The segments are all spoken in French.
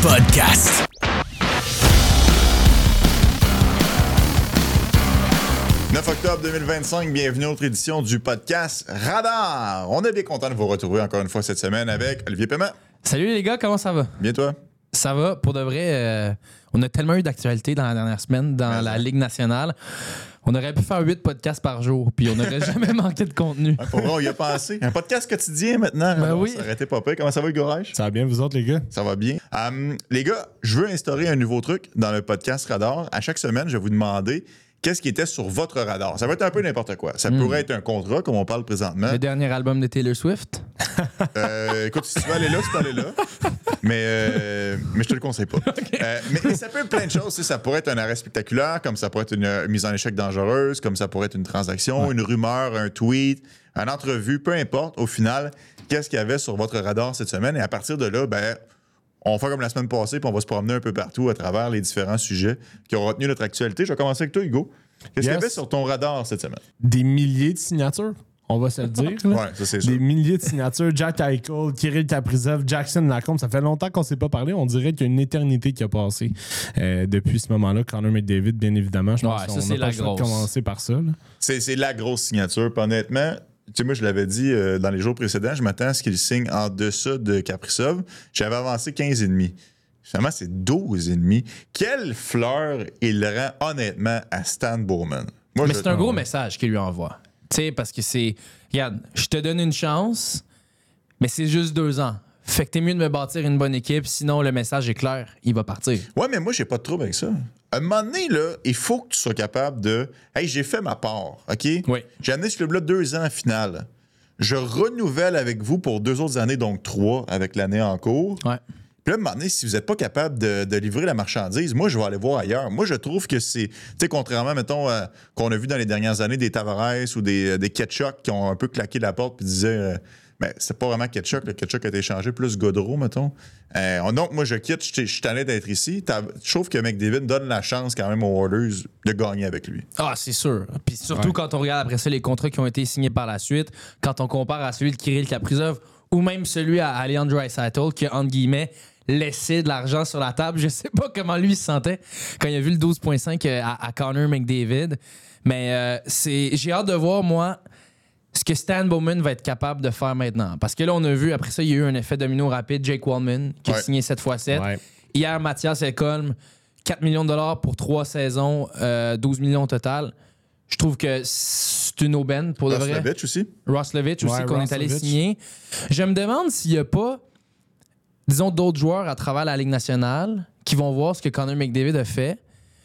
Podcast. « 9 octobre 2025, bienvenue à notre édition du podcast Radar. On est bien content de vous retrouver encore une fois cette semaine avec Olivier Paiement. Salut les gars, comment ça va? Bien toi? Ça va, pour de vrai. On a tellement eu d'actualités dans la dernière semaine dans la Ligue nationale. On aurait pu faire 8 podcasts par jour, puis on n'aurait jamais manqué de contenu. Pour vrai, on y a pensé. Un podcast quotidien maintenant. Ben oui. Ça aurait été pas pire. Comment ça va, Hugo Reich? Ça va bien, vous autres, les gars? Ça va bien. Les gars, je veux instaurer un nouveau truc dans le podcast Radar. À chaque semaine, je vais vous demander qu'est-ce qui était sur votre radar. Ça va être un peu n'importe quoi. Ça pourrait être un contrat, comme on parle présentement. Le dernier album de Taylor Swift? Écoute, si tu veux aller là, tu peux aller là. Mais je te le conseille pas. Okay. Mais ça peut être plein de choses. Ça pourrait être un arrêt spectaculaire, comme ça pourrait être une mise en échec dangereuse, comme ça pourrait être une transaction, une rumeur, un tweet, une entrevue, peu importe. Au final, qu'est-ce qu'il y avait sur votre radar cette semaine? Et à partir de là, on fait comme la semaine passée, puis on va se promener un peu partout à travers les différents sujets qui ont retenu notre actualité. Je vais commencer avec toi, Hugo. Qu'est-ce qu'il y avait sur ton radar cette semaine? Des milliers de signatures, on va se le dire. Là. Ouais, ça c'est sûr. Des milliers de signatures. Jack Eichel, Kirill Kaprizov, Jackson Lacombe. Ça fait longtemps qu'on ne s'est pas parlé. On dirait qu'il y a une éternité qui a passé depuis ce moment-là. Connor McDavid, bien évidemment. Je pense Ouais, qu'on ça, c'est n'a la pas le choix de grosse. commencer par ça. Là. C'est la grosse signature. Puis honnêtement, tu sais, moi, je l'avais dit dans les jours précédents, je m'attends à ce qu'il signe en deçà de Kaprizov. J'avais avancé 15,5. Finalement, c'est 12,5. Quelle fleur il rend honnêtement à Stan Bowman. Moi, Mais c'est un gros message qu'il lui envoie. Tu sais, parce que c'est... Regarde, je te donne une chance, mais c'est juste 2 ans. Fait que t'es mieux de me bâtir une bonne équipe, sinon le message est clair, il va partir. Ouais, mais moi, j'ai pas de trouble avec ça. À un moment donné, là, il faut que tu sois capable de... Hey, j'ai fait ma part, OK? Oui. J'ai amené ce club-là 2 ans en finale. Je renouvelle avec vous pour 2 autres années, donc 3 avec l'année en cours. Ouais. Puis là, à un moment donné, si vous n'êtes pas capable de livrer la marchandise, moi, je vais aller voir ailleurs. Moi, je trouve que c'est... Tu sais, contrairement, mettons, qu'on a vu dans les dernières années des Tavares ou des Ketchuk qui ont un peu claqué la porte puis disaient... mais c'est pas vraiment Ketchuk. Le Ketchuk a été échangé, plus Gaudreau, mettons. Donc, moi, je quitte. Je suis tanné d'être ici. Je trouve que McDavid donne la chance quand même aux Oilers de gagner avec lui. Ah, c'est sûr. Puis surtout quand on regarde après ça les contrats qui ont été signés par la suite, quand on compare à celui de Kirill Kaprizov ou même celui à Leon Draisaitl qui a, entre guillemets, laissé de l'argent sur la table. Je sais pas comment lui se sentait quand il a vu le 12,5 à Connor McDavid. Mais j'ai hâte de voir, moi, ce que Stan Bowman va être capable de faire maintenant. Parce que là, on a vu, après ça, il y a eu un effet domino rapide. Jake Wallman, qui a signé 7x7. Ouais. Hier, Mathias Ekholm, 4 millions de dollars pour 3 saisons, 12 millions au total. Je trouve que c'est une aubaine pour de vrai. Roslovich aussi. Roslovich aussi, Ouais, qu'on est allé Roslovich. signer. Je me demande s'il n'y a pas, disons, d'autres joueurs à travers la Ligue nationale qui vont voir ce que Connor McDavid a fait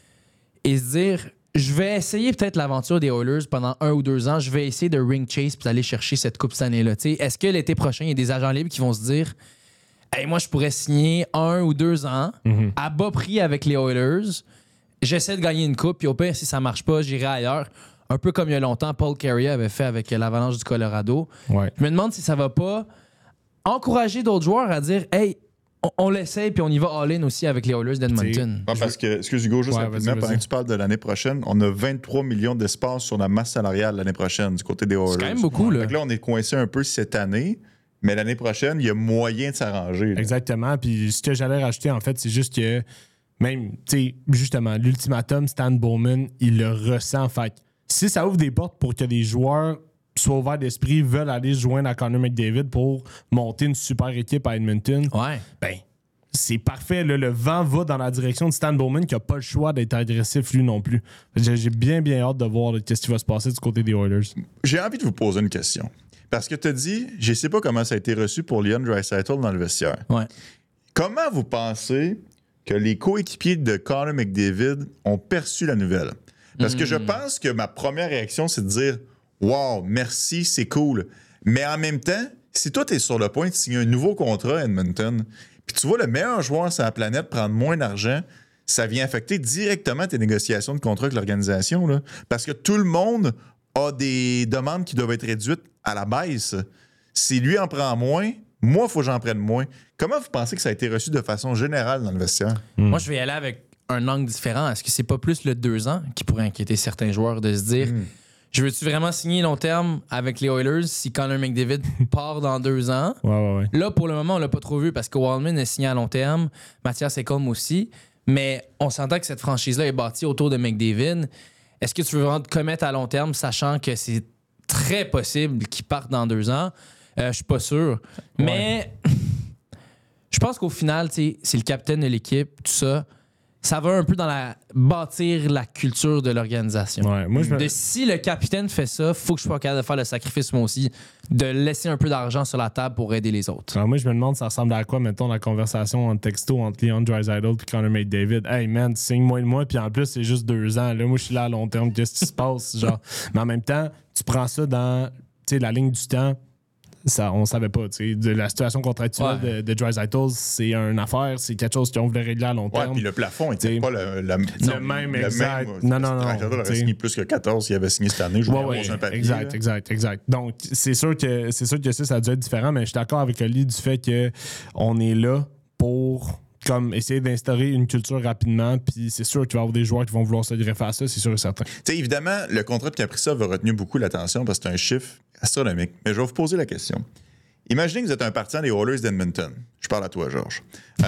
et se dire, je vais essayer peut-être l'aventure des Oilers pendant 1 ou 2 ans. Je vais essayer de ring chase puis d'aller chercher cette coupe cette année-là. T'sais, est-ce que l'été prochain, il y a des agents libres qui vont se dire, hey, moi, je pourrais signer 1 ou 2 ans à bas prix avec les Oilers. J'essaie de gagner une coupe, puis au pire, si ça marche pas, j'irai ailleurs. Un peu comme il y a longtemps, Paul Carrier avait fait avec l'Avalanche du Colorado. Ouais. Je me demande si ça va pas encourager d'autres joueurs à dire, hey, on l'essaye, puis on y va all-in aussi avec les Oilers d'Edmonton. Ouais, parce que, excuse Hugo, juste Ouais, rapidement, vas-y. pendant que tu parles de l'année prochaine, on a 23 millions d'espace sur la masse salariale l'année prochaine du côté des Oilers. C'est quand même beaucoup, là. Fait que là, on est coincé un peu cette année, mais l'année prochaine, il y a moyen de s'arranger. là. Exactement. Puis ce que j'allais rajouter, en fait, c'est juste que même, tu sais, justement, l'ultimatum, Stan Bowman, il le ressent. Fait que si ça ouvre des portes pour que des joueurs soient ouverts d'esprit, veulent aller se joindre à Connor McDavid pour monter une super équipe à Edmonton, Ouais. ben, c'est parfait. Là, le vent va dans la direction de Stan Bowman qui n'a pas le choix d'être agressif lui non plus. J'ai bien hâte de voir ce qui va se passer du côté des Oilers. J'ai envie de vous poser une question. Parce que tu as dit, je ne sais pas comment ça a été reçu pour Leon Draisaitl dans le vestiaire. Ouais. Comment vous pensez que les coéquipiers de Connor McDavid ont perçu la nouvelle? Parce que je pense que ma première réaction, c'est de dire « Wow, merci, c'est cool. » Mais en même temps, si toi, tu es sur le point de signer un nouveau contrat à Edmonton, puis tu vois le meilleur joueur sur la planète prendre moins d'argent, ça vient affecter directement tes négociations de contrat avec l'organisation. Là. Parce que tout le monde a des demandes qui doivent être réduites à la baisse. Si lui en prend moins, moi, il faut que j'en prenne moins. Comment vous pensez que ça a été reçu de façon générale dans le vestiaire? Moi, je vais y aller avec un angle différent. Est-ce que c'est pas plus le 2 ans qui pourrait inquiéter certains joueurs de se dire je veux-tu vraiment signer long terme avec les Oilers si Connor McDavid part dans 2 ans? Ouais. Là, pour le moment, on l'a pas trop vu parce que Wildman a signé à long terme, Mathias Ekholm aussi, mais on s'entend que cette franchise-là est bâtie autour de McDavid. Est-ce que tu veux vraiment te commettre à long terme, sachant que c'est très possible qu'il parte dans 2 ans? Je suis pas sûr. Mais je pense qu'au final, c'est le capitaine de l'équipe, tout ça. Ça va un peu dans bâtir la culture de l'organisation. Ouais, moi, Si le capitaine fait ça, faut que je sois capable de faire le sacrifice moi aussi, de laisser un peu d'argent sur la table pour aider les autres. Alors moi, je me demande, ça ressemble à quoi, mettons, la conversation en texto entre Leon Draisaitl et Connor McDavid. Hey man, signe-moi de moi, puis en plus, c'est juste 2 ans. Là, moi, je suis là à long terme, qu'est-ce qui se passe? Genre. Mais en même temps, tu prends ça dans la ligne du temps. Ça, on savait pas. De la situation contractuelle de Draisaitl, c'est une affaire, c'est quelque chose qu'on voulait régler à long terme. Ouais, puis le plafond était pas le même exact. Non. Il aurait signé plus que 14, il avait signé cette année. Je un papier. Exact. Donc, c'est sûr que ça a dû être différent, mais je suis d'accord avec Oli du fait qu'on est là pour comme essayer d'instaurer une culture rapidement, puis c'est sûr qu'il va y avoir des joueurs qui vont vouloir se greffer à ça, c'est sûr et certain. Évidemment, le contrat de Kaprizov a retenu beaucoup l'attention parce que c'est un chiffre astronomique. Mais je vais vous poser la question. Imaginez que vous êtes un partisan des Oilers d'Edmonton. Je parle à toi, Georges.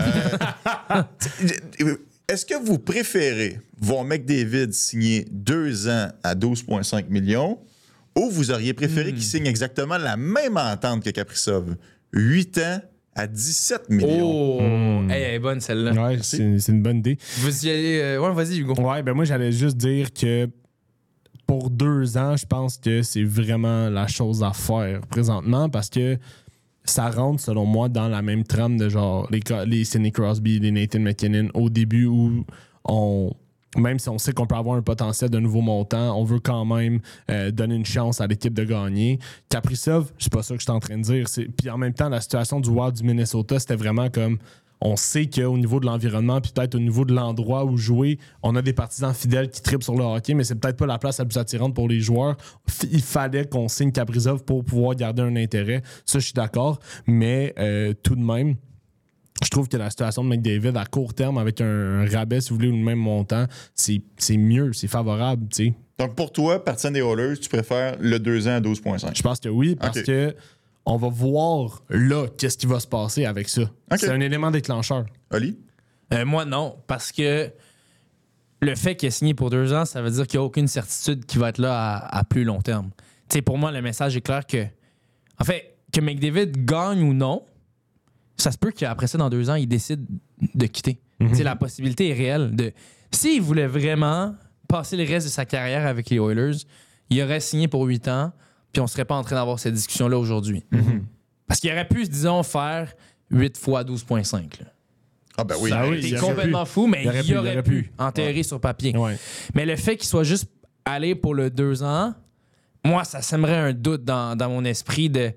Est-ce que vous préférez voir McDavid signer 2 ans à 12,5 millions ou vous auriez préféré qu'il signe exactement la même entente que Kaprizov? 8 ans à 17 millions. Oh! Hey, elle est bonne celle-là. Ouais, c'est une bonne idée. Vas-y, Hugo. Ouais, ben moi, j'allais juste dire que pour 2 ans, je pense que c'est vraiment la chose à faire présentement parce que ça rentre, selon moi, dans la même trame de genre les Sidney Crosby, les Nathan McKinnon au début où même si on sait qu'on peut avoir un potentiel de nouveau montant, on veut quand même donner une chance à l'équipe de gagner. Kaprizov, c'est pas ça que je suis en train de dire. Puis en même temps, la situation du Wild du Minnesota, c'était vraiment comme on sait qu'au niveau de l'environnement, puis peut-être au niveau de l'endroit où jouer, on a des partisans fidèles qui trippent sur le hockey, mais c'est peut-être pas la place la plus attirante pour les joueurs. Il fallait qu'on signe Kaprizov pour pouvoir garder un intérêt. Ça, je suis d'accord. Mais tout de même, je trouve que la situation de McDavid à court terme, avec un rabais, si vous voulez, ou le même montant, c'est mieux, c'est favorable, tu sais. Donc pour toi, partisan des Oilers, tu préfères le 2 ans à 12,5? Je pense que oui, parce que on va voir là qu'est-ce qui va se passer avec ça. C'est un élément déclencheur. Oli? Moi, non, parce que le fait qu'il ait signé pour 2 ans, ça veut dire qu'il n'y a aucune certitude qu'il va être là à plus long terme. Tu sais, pour moi, le message est clair que, en fait, que McDavid gagne ou non, ça se peut qu'après ça, dans 2 ans, il décide de quitter. Tu sais, la possibilité est réelle. S'il voulait vraiment passer le reste de sa carrière avec les Oilers, il aurait signé pour 8 ans, puis on serait pas en train d'avoir cette discussion-là aujourd'hui. Parce qu'il aurait pu, disons, faire 8 fois 12,5. Là. Ah ben oui. Ça aurait été complètement fou, mais il aurait pu enterrer sur papier. Ouais. Mais le fait qu'il soit juste allé pour le 2 ans, moi, ça sèmerait un doute dans mon esprit de...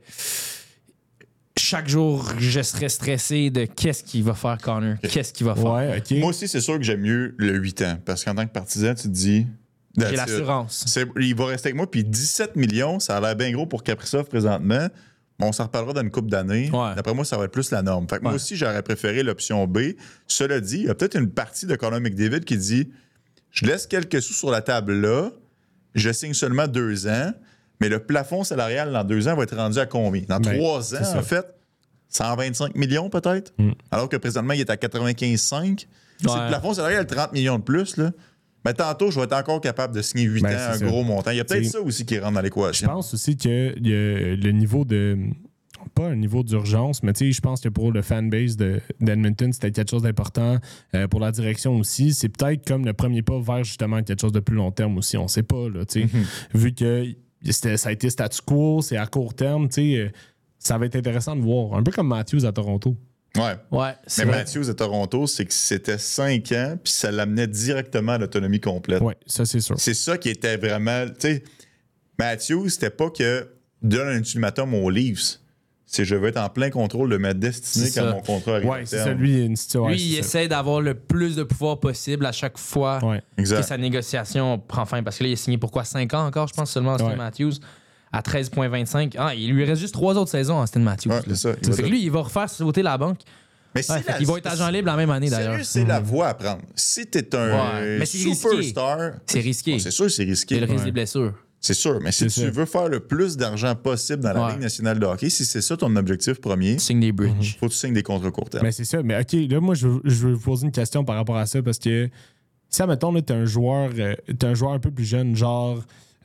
Chaque jour, je serais stressé de qu'est-ce qu'il va faire, Connor. Qu'est-ce qu'il va faire. Ouais, OK. Moi aussi, c'est sûr que j'aime mieux le 8 ans. Parce qu'en tant que partisan, tu te dis... J'ai l'assurance. Il va rester avec moi. Puis 17 millions, ça a l'air bien gros pour Kaprizov présentement. On s'en reparlera dans une couple d'années. Ouais. D'après moi, ça va être plus la norme. Fait que moi aussi, j'aurais préféré l'option B. Cela dit, il y a peut-être une partie de Connor McDavid qui dit je laisse quelques sous sur la table là, je signe seulement 2 ans, mais le plafond salarial dans 2 ans va être rendu à combien? Dans 3 ans, en fait, 125 millions peut-être? Alors que présentement, il est à 95,5. Si le plafond salarial 30 millions de plus, là. Mais tantôt, je vais être encore capable de signer 8 ans, un gros montant. Il y a peut-être ça aussi qui rentre dans l'équation. Je pense aussi que le niveau de... Pas un niveau d'urgence, mais tu sais, je pense que pour le fanbase d'Edmonton, c'était quelque chose d'important. Pour la direction aussi, c'est peut-être comme le premier pas vers justement quelque chose de plus long terme aussi. On sait pas, là, tu sais. Vu que ça a été statu quo, c'est à court terme, tu sais, ça va être intéressant de voir. Un peu comme Matthews à Toronto. Ouais. Mais Matthews à Toronto, c'est que c'était 5 ans, puis ça l'amenait directement à l'autonomie complète. Oui, ça, c'est sûr. C'est ça qui était vraiment. Tu sais, Matthews, c'était pas que donne un ultimatum aux Leafs. C'est je veux être en plein contrôle de ma destinée quand mon contrat arrive. Oui, c'est ça. Lui, il essaie d'avoir le plus de pouvoir possible à chaque fois que sa négociation prend fin. Parce que là, il est signé pour quoi? 5 ans encore, je pense, seulement Austin Matthews. À 13,25. Ah, il lui reste juste 3 autres saisons, Austin Matthews. Ouais, c'est ça. Fait que lui, il va refaire sauter la banque. Mais il va être agent libre la même année, d'ailleurs. Sérieux, c'est la voie à prendre. Si t'es un mais c'est superstar... C'est risqué. C'est sûr que c'est risqué. C'est le risque des blessures. C'est sûr, mais si tu veux faire le plus d'argent possible dans la Ligue nationale de hockey, si c'est ça ton objectif premier, signe des bridges. Faut que tu signes des contrats court terme. Mais c'est ça. Mais OK, là, moi, je veux vous poser une question par rapport à ça parce que si, admettons, là, t'es un joueur un peu plus jeune, genre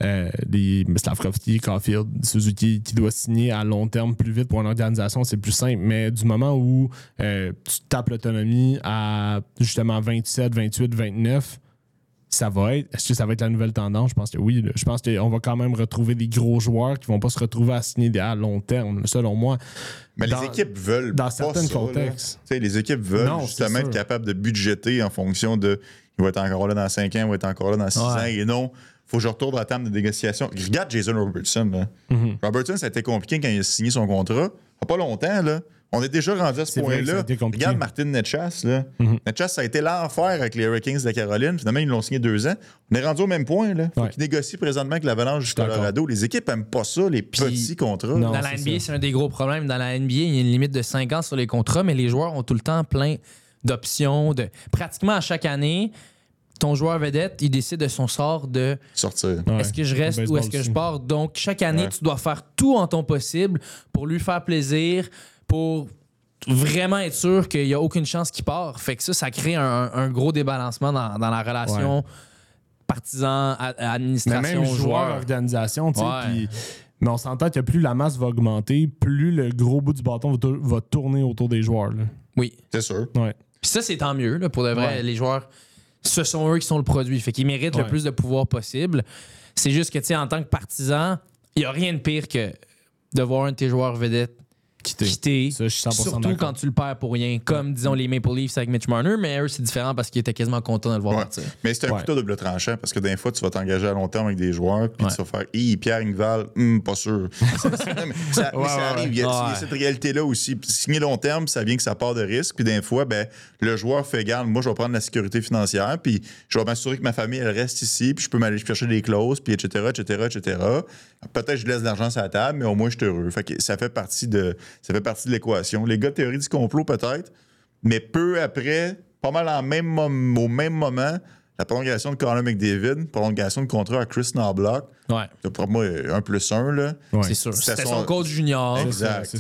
des Slavkovski, Caulfield, Suzuki, qui doit signer à long terme plus vite pour une organisation, c'est plus simple. Mais du moment où tu tapes l'autonomie à justement 27, 28, 29, est-ce que ça va être la nouvelle tendance? Je pense que oui. Là. Je pense qu'on va quand même retrouver des gros joueurs qui vont pas se retrouver à signer à long terme, selon moi. Mais les équipes veulent dans pas certains ça, contextes. Les équipes veulent justement être capables de budgéter en fonction de il va être encore là dans 5 ans, il va être encore là dans 6 ans. Et non, faut que je retourne à la table de négociation. Regarde Jason Robertson. Là. Robertson, ça a été compliqué quand il a signé son contrat. Pas longtemps, là. On est déjà rendu à ce point-là. Regarde Martin Netchas. Netchas, ça a été l'enfer avec les Hurricanes de Caroline. Finalement, ils l'ont signé 2 ans. On est rendu au même point. Il faut qu'ils négocient présentement avec l'Avalanche du Colorado. Les équipes n'aiment pas ça, les petits contrats. Non, dans la NBA, c'est un des gros problèmes. Dans la NBA, il y a une limite de 5 ans sur les contrats, mais les joueurs ont tout le temps plein d'options. Pratiquement à chaque année, ton joueur vedette, il décide de son sort de sortir. Est-ce que je reste ou est-ce que je pars? Donc, chaque année, tu dois faire tout en ton possible pour lui faire plaisir, pour vraiment être sûr qu'il n'y a aucune chance qu'il part. Fait que ça crée un gros débalancement dans la relation partisan, administration, mais même joueur, organisation, tu sais. Mais on s'entend que plus la masse va augmenter, plus le gros bout du bâton va tourner autour des joueurs. Là. Oui. C'est sûr. Ouais. Puis ça, c'est tant mieux. Là, pour de vrai, les joueurs, ce sont eux qui sont le produit. Fait qu'ils méritent le plus de pouvoir possible. C'est juste que, tu sais, en tant que partisan, il n'y a rien de pire que de voir un de tes joueurs vedettes quitter. Ça, je suis 100% surtout d'accord. Quand tu le perds pour rien, comme disons les Maple Leafs avec Mitch Marner, mais eux, c'est différent parce qu'ils étaient quasiment contents de le voir partir. Mais c'est un couteau double tranchant parce que des fois, tu vas t'engager à long terme avec des joueurs, puis tu vas faire Pierre Ingval, pas sûr. ça arrive. Il y a cette réalité-là aussi. Puis, signer long terme, ça vient que ça part de risque. Puis des fois, le joueur fait garde, moi, je vais prendre la sécurité financière, puis je vais m'assurer que ma famille, elle reste ici, puis je peux m'aller chercher des clauses, puis etc. Peut-être que je laisse de l'argent sur la table, mais au moins, je suis heureux. Fait que ça fait partie de l'équation. Les gars de théorie du complot, peut-être, mais peu après, pas mal au même moment, la prolongation de Connor McDavid, prolongation de contrat à Chris Knoblauch. C'est pour moi 1+1. Là. C'est sûr. C'était son coach junior. Exact.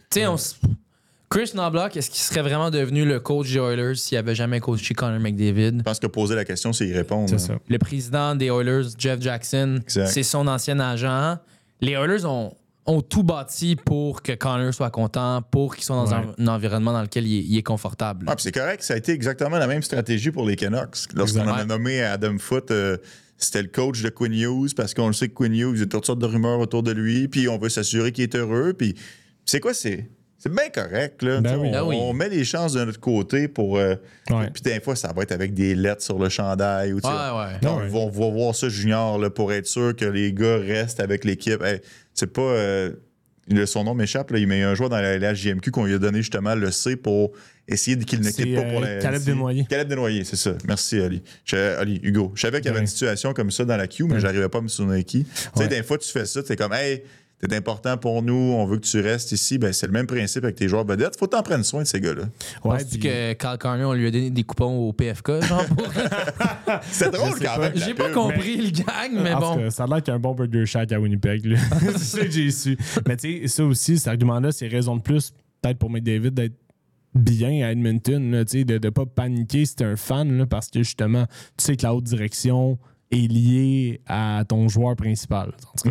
Chris Knoblauch, est-ce qu'il serait vraiment devenu le coach des Oilers s'il n'avait jamais coaché Connor McDavid? Je pense que poser la question, c'est y répondre. C'est ça. Le président des Oilers, Jeff Jackson, c'est son ancien agent. Les Oilers ont tout bâti pour que Connor soit content, pour qu'il soit dans un environnement dans lequel il est confortable. Puis c'est correct, ça a été exactement la même stratégie pour les Canucks. Lorsqu'on a nommé Adam Foote, c'était le coach de Quinn Hughes, parce qu'on le sait que Quinn Hughes, il y a toutes sortes de rumeurs autour de lui, puis on veut s'assurer qu'il est heureux. Puis c'est quoi, c'est bien correct. Là. On met les chances de notre côté pour... Puis des fois, ça va être avec des lettres sur le chandail. Ou, on va voir ça junior là, pour être sûr que les gars restent avec l'équipe. Hey, c'est pas... son nom m'échappe. Là, il met un joueur dans la LHJMQ qu'on lui a donné justement le C pour essayer qu'il ne quitte pas pour la... Caleb Desnoyers. Caleb Desnoyers, c'est ça. Merci, Ali. Hugo. Je savais qu'il y avait une situation comme ça dans la queue, mais j'arrivais pas à me souvenir qui. Tu sais, des fois, tu fais ça, tu es comme, hey... C'est important pour nous, on veut que tu restes ici. C'est le même principe avec tes joueurs vedettes. Faut t'en prendre soin de ces gars-là. Penses-tu que Kyle Connor, on lui a donné des coupons au PFK, genre pour... C'est drôle quand même. J'ai pas compris le gag, mais bon. Ça a l'air qu'il y a un bon Burger Shack à Winnipeg. C'est ça que j'ai su. Mais tu sais, ça aussi, cet argument-là, c'est raison de plus, peut-être pour McDavid, d'être bien à Edmonton, là, de ne pas paniquer si t'es un fan, là, parce que justement, tu sais que la haute direction est lié à ton joueur principal.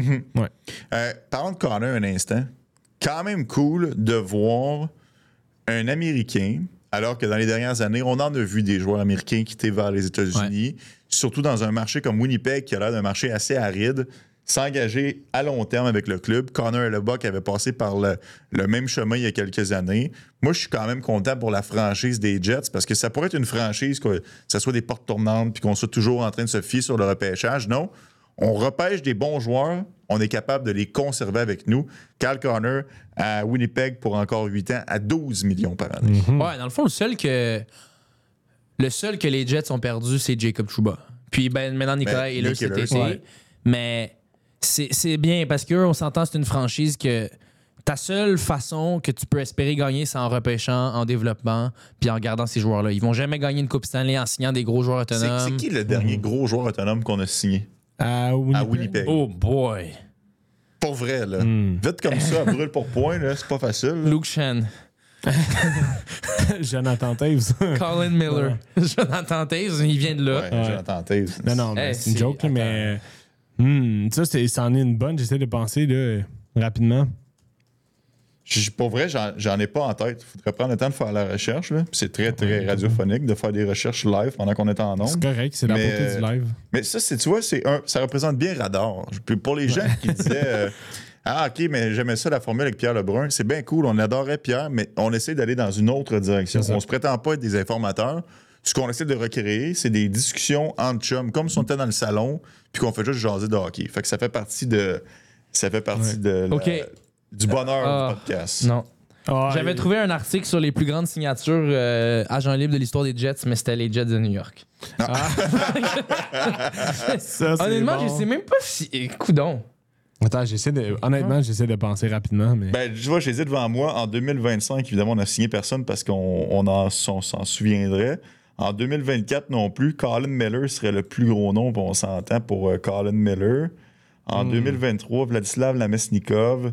Parlons de Connor un instant. Quand même cool de voir un Américain, alors que dans les dernières années, on en a vu des joueurs américains quitter vers les États-Unis, surtout dans un marché comme Winnipeg, qui a l'air d'un marché assez aride, s'engager à long terme avec le club. Connor Hellebuyck avait passé par le même chemin il y a quelques années. Moi, je suis quand même content pour la franchise des Jets parce que ça pourrait être une franchise, que ça soit des portes tournantes puis qu'on soit toujours en train de se fier sur le repêchage. Non, on repêche des bons joueurs, on est capable de les conserver avec nous. Kyle Connor à Winnipeg pour encore 8 ans à 12 millions par année. Ouais, dans le fond, le seul que les Jets ont perdu, c'est Jacob Trouba. Puis maintenant, Nicolas Ehlers cet été. Mais... C'est bien parce qu'eux, on s'entend, c'est une franchise que ta seule façon que tu peux espérer gagner, c'est en repêchant, en développement, puis en gardant ces joueurs-là. Ils vont jamais gagner une Coupe Stanley en signant des gros joueurs autonomes. C'est qui le dernier gros joueur autonome qu'on a signé? À Winnipeg. à Winnipeg. Oh boy. Pour vrai, là. Vite comme ça, à brûle pour point, là, c'est pas facile. Là. Luke Shen. Jonathan Taves. Colin Miller. Jonathan Taves, il vient de là. Ouais, Jonathan Taves. Non, mais Hey, c'est une c'est- joke, là, mais. C'en est une bonne. J'essaie de penser là, rapidement. Pour vrai, j'en ai pas en tête. Il faudrait prendre le temps de faire la recherche. Là. Puis c'est très, très radiophonique de faire des recherches live pendant qu'on est en C'est ondes. correct, c'est la Mais, beauté du live. Mais ça, tu vois, ça représente bien Radar. Puis pour les gens qui disaient ah, OK, mais j'aimais ça la formule avec Pierre Lebrun, c'est bien cool, on adorait Pierre, mais on essaie d'aller dans une autre direction. On se prétend pas être des informateurs. Ce qu'on essaie de recréer, c'est des discussions entre chums, comme si on était dans le salon, puis qu'on fait juste jaser de hockey. Fait que ça fait partie de. OK. Du bonheur du podcast. Non. Ah, J'avais trouvé un article sur les plus grandes signatures agents libres de l'histoire des Jets, mais c'était les Jets de New York. ça, c'est Honnêtement, bon. je sais même pas si. Coudon. Attends, j'essaie de penser rapidement, mais. Ben, je vois, j'ai dit devant moi, en 2025, évidemment, on n'a signé personne parce qu'on s'en souviendrait. En 2024 non plus, Colin Miller serait le plus gros nom, puis on s'entend pour Colin Miller. En 2023, Vladislav Lamesnikov.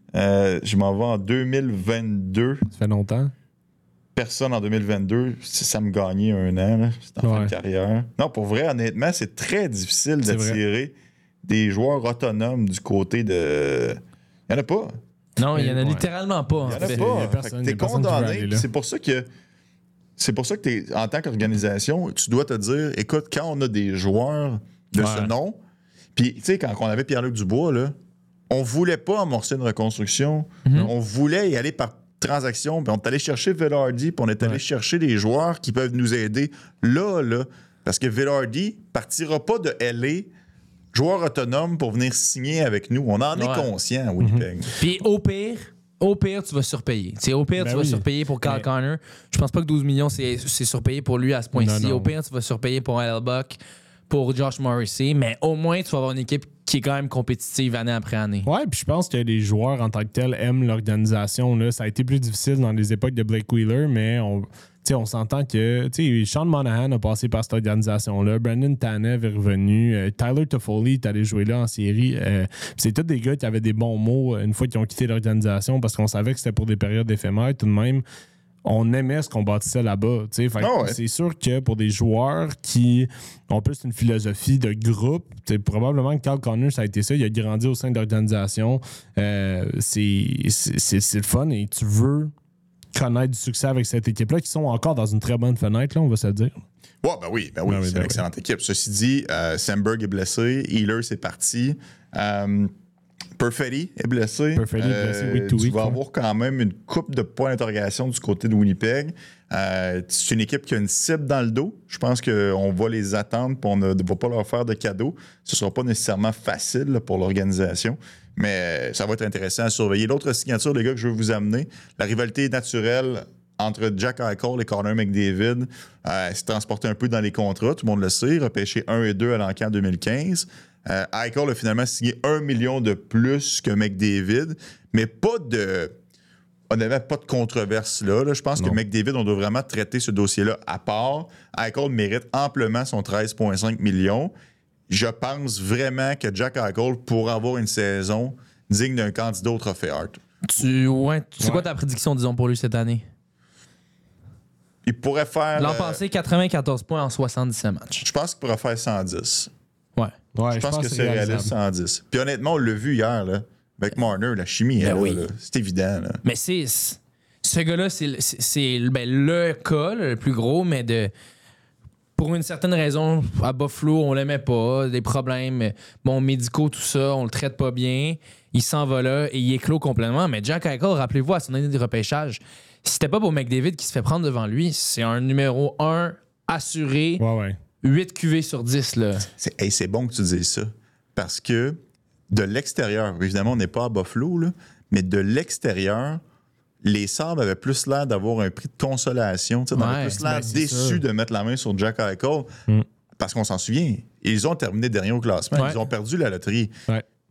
Je m'en vais en 2022. Ça fait longtemps. Personne en 2022. Ça me gagnait un an. Là. C'est en fin Ouais. de carrière. Non, pour vrai, honnêtement, c'est très difficile C'est d'attirer des joueurs autonomes du côté de. Il n'y en a pas. Non, il y en a Ouais. littéralement pas. En Il n'y en a fait. Il y a pas. personne- Fait que il y a t'es personne qui veut aller condamné. là. C'est pour ça que. C'est pour ça que t'es, en tant qu'organisation, tu dois te dire, écoute, quand on a des joueurs de ce Ouais. nom, puis tu sais, quand on avait Pierre-Luc Dubois, là, on voulait pas amorcer une reconstruction. On voulait y aller par transaction, puis on est allé chercher Velarde, puis on est allé chercher des joueurs qui peuvent nous aider là. Parce que Velarde partira pas de LA, joueur autonome, pour venir signer avec nous. On en est Ouais. conscient à Winnipeg. Puis au pire, tu vas surpayer. T'sais, au pire, Ben tu vas oui. surpayer pour Kyle Mais- Connor. Je pense pas que 12 millions, c'est surpayé pour lui à ce point-ci. Non, non. Au pire, tu vas surpayer pour Al Buck, pour Josh Morrissey, mais au moins, tu vas avoir une équipe qui est quand même compétitive année après année. Ouais, puis je pense que les joueurs en tant que tels aiment l'organisation. Là. Ça a été plus difficile dans les époques de Blake Wheeler, mais on s'entend que Sean Monahan a passé par cette organisation-là. Brandon Tanev est revenu. Tyler Toffoli est allé jouer là en série. C'est tous des gars qui avaient des bons mots une fois qu'ils ont quitté l'organisation parce qu'on savait que c'était pour des périodes éphémères. Tout de même, on aimait ce qu'on bâtissait là-bas. Fait que Ah ouais. c'est sûr que pour des joueurs qui ont plus une philosophie de groupe, probablement que Kyle Connor, ça a été ça. Il a grandi au sein de l'organisation. C'est le fun et tu veux connaître du succès avec cette équipe-là qui sont encore dans une très bonne fenêtre, là, on va se le dire. Ouais, ben oui, c'est une excellente équipe. Ceci dit, Sandberg est blessé, Healer c'est parti. Perfetti est blessé. Perfetti est blessé week to tu week, vas ouais. avoir quand même une coupe de points d'interrogation du côté de Winnipeg. C'est une équipe qui a une cible dans le dos. Je pense qu'on va les attendre et on ne va pas leur faire de cadeaux. Ce ne sera pas nécessairement facile là, pour l'organisation, mais ça va être intéressant à surveiller. L'autre signature, les gars, que je veux vous amener, la rivalité naturelle entre Jack Eichel et Connor McDavid s'est transportée un peu dans les contrats. Tout le monde le sait. Repêché 1 et 2 à l'encan 2015. Eichel a finalement signé 1 million de plus que McDavid, mais on n'avait pas de controverse là. Je pense que McDavid, on doit vraiment traiter ce dossier-là à part. Eichel mérite amplement son 13,5 millions. Je pense vraiment que Jack Eichel pourrait avoir une saison digne d'un candidat au Trophée Hart. C'est quoi ta prédiction, disons, pour lui cette année? Il pourrait faire... L'an passé, 94 points en 77 matchs. Je pense qu'il pourrait faire 110. Ouais. Ouais, Je pense que c'est réaliste 110. Puis honnêtement, on l'a vu hier, là, avec Marner, la chimie est là, oui. là. C'est évident. Là. Mais ce gars-là, c'est le cas le plus gros, mais pour une certaine raison, à Buffalo, on l'aimait pas, des problèmes médicaux, tout ça, on le traite pas bien. Il s'en va là et il éclot complètement. Mais Jack Eichel, rappelez-vous, à son année de repêchage, si c'était pas pour McDavid qui se fait prendre devant lui, c'est un numéro 1 assuré, Ouais. 8 QV sur 10. Là. C'est bon que tu dises ça. Parce que de l'extérieur, évidemment, on n'est pas à Buffalo, là, mais de l'extérieur, les Sabres avaient plus l'air d'avoir un prix de consolation. On avait plus l'air c'est déçus sûr. de mettre la main sur Jack Eichel. Parce qu'on s'en souvient, ils ont terminé dernier au classement. Ouais. Ils ont perdu la loterie. Ouais.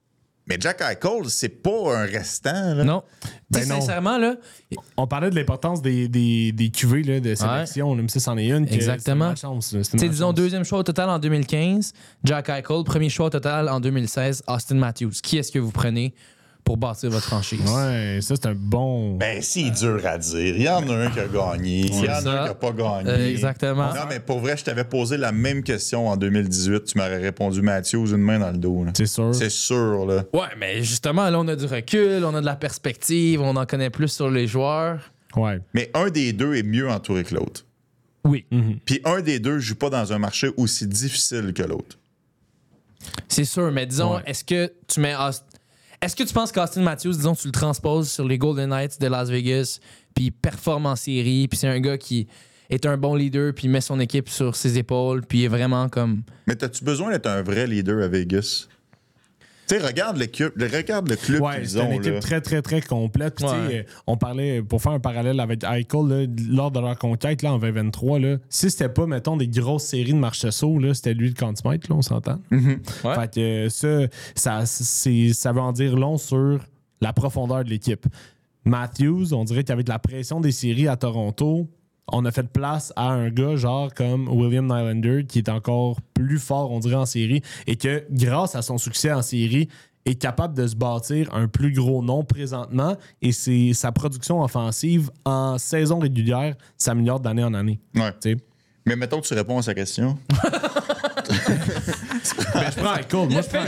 Mais Jack Eichel, c'est pas un restant. Là. Non. Ben Tu sais, non. sincèrement, là, On parlait de l'importance des QV là, de sélection, même si c'en est une. Exactement. C'est une malchance, là. C'est tu une sais, disons, malchance. deuxième choix au total en 2015, Jack Eichel, premier choix au total en 2016, Austin Matthews. Qui est-ce que vous prenez pour bâtir votre franchise? Ouais, ça, c'est un bon. Ben, c'est dur à dire. Il y en a un qui a gagné. Il y en a ça. un qui n'a pas gagné. Exactement. Non, mais pour vrai, je t'avais posé la même question en 2018. Tu m'aurais répondu Matthews, une main dans le dos. Là. C'est sûr. C'est sûr, là. Ouais, mais justement, là, on a du recul, on a de la perspective, on en connaît plus sur les joueurs. Ouais. Mais un des deux est mieux entouré que l'autre. Oui. Puis un des deux joue pas dans un marché aussi difficile que l'autre. C'est sûr, mais disons, Ouais. est-ce que tu mets est-ce que tu penses qu'Austin Matthews, disons, tu le transposes sur les Golden Knights de Las Vegas, puis il performe en série, puis c'est un gars qui est un bon leader, puis il met son équipe sur ses épaules, puis il est vraiment comme... Mais as-tu besoin d'être un vrai leader à Vegas? Tu sais, regarde le club Ouais, qu'ils c'est une ont. équipe Là. très, très, très complète. Puis, tu sais, Ouais. on parlait, pour faire un parallèle avec Eichel, là, lors de leur conquête là, en 2023, là, si c'était pas, mettons, des grosses séries de Marchessault, là, c'était lui le cantimètre, là, on s'entend. Ouais. Fait que ça veut en dire long sur la profondeur de l'équipe. Matthews, on dirait qu'avec la pression des séries à Toronto, on a fait place à un gars genre comme William Nylander qui est encore plus fort, on dirait, en série et que, grâce à son succès en série, est capable de se bâtir un plus gros nom présentement et sa production offensive en saison régulière s'améliore d'année en année. Ouais. Tu sais. Mais mettons que tu réponds à sa question. Ben, je prends Eichel. Moi, je prends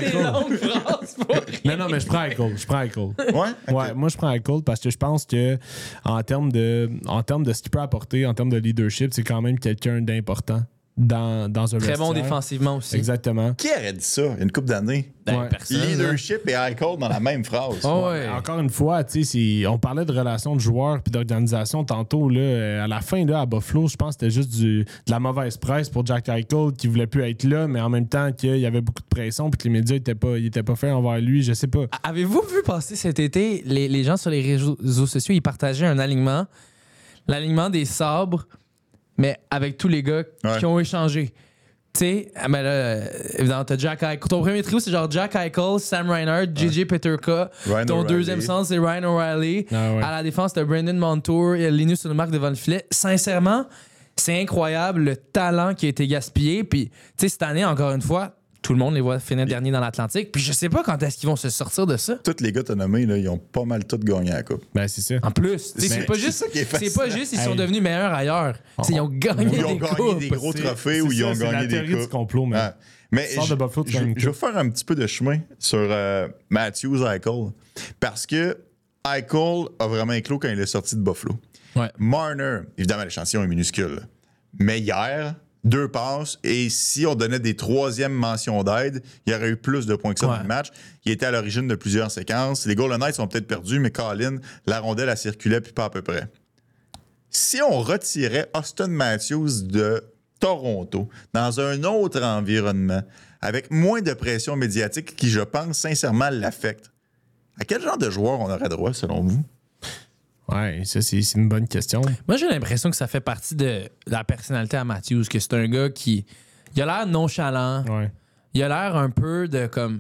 Eichel. Non, mais je prends Eichel. Ouais? Ok. Ouais, moi je prends Eichel parce que je pense que en termes de ce qu'il peut apporter, en termes de leadership, c'est quand même quelqu'un d'important dans un Très vestiaire. bon défensivement aussi. Exactement. Qui aurait dit ça il y a une couple d'années? Ben, Ouais. personne, là. Leadership et Eichel dans la même phrase. Oh, ouais. Encore une fois, tu sais, on parlait de relations de joueurs puis d'organisation tantôt. Là, à la fin, là, à Buffalo, je pense que c'était juste de la mauvaise presse pour Jack Eichel qui voulait plus être là, mais en même temps qu'il y avait beaucoup de pression puis que les médias étaient pas faits envers lui. Je sais pas. Avez-vous vu passer cet été, les gens sur les réseaux sociaux, ils partageaient un alignement, l'alignement des sabres, mais avec tous les gars Ouais. qui ont échangé. Tu sais, mais là, évidemment, t'as Jack Eichel. Ton premier trio, c'est genre Jack Eichel, Sam Reinhart, JJ Peterka. Ryan Ton O'Reilly. deuxième centre, c'est Ryan O'Reilly. Ah ouais. À la défense, t'as Brandon Montour, Linus Ulmark devant le filet. Sincèrement, c'est incroyable le talent qui a été gaspillé. Puis, tu sais, cette année, encore une fois, tout le monde les voit finir dernier dans l'Atlantique. Puis je sais pas quand est-ce qu'ils vont se sortir de ça. Tous les gars que t'as nommés, là, ils ont pas mal tout gagné à la coupe. Ben, c'est ça. En plus, tu sais, Mais c'est pas c'est juste, ça qui est c'est fascinant. pas juste ils sont Hey. devenus meilleurs ailleurs. Tu sais, ils ont gagné Ils ont des gagné coupes. des gros trophées ou C'est ils ont ça, c'est gagné la des théorie du coupes. complot, man. Ouais. Mais Sors de Buffalo, tu gagnes une je vais coupe. faire un petit peu de chemin sur Matthews Eichel parce que Eichel a vraiment éclos quand il est sorti de Buffalo. Ouais. Marner, évidemment, l'échantillon est minuscule. Mais hier, 2 passes, et si on donnait des troisièmes mentions d'aide, il y aurait eu plus de points que ça dans Ouais. le match. Il était à l'origine de plusieurs séquences. Les Golden Knights sont peut-être perdus, mais Colin, la rondelle, elle circulait, puis pas à peu près. Si on retirait Austin Matthews de Toronto dans un autre environnement, avec moins de pression médiatique qui, je pense, sincèrement, l'affecte, à quel genre de joueur on aurait droit, selon vous? Ouais, ça, c'est une bonne question. Moi, j'ai l'impression que ça fait partie de la personnalité à Matthews, que c'est un gars qui. Il a l'air nonchalant. Ouais. Il a l'air un peu de comme.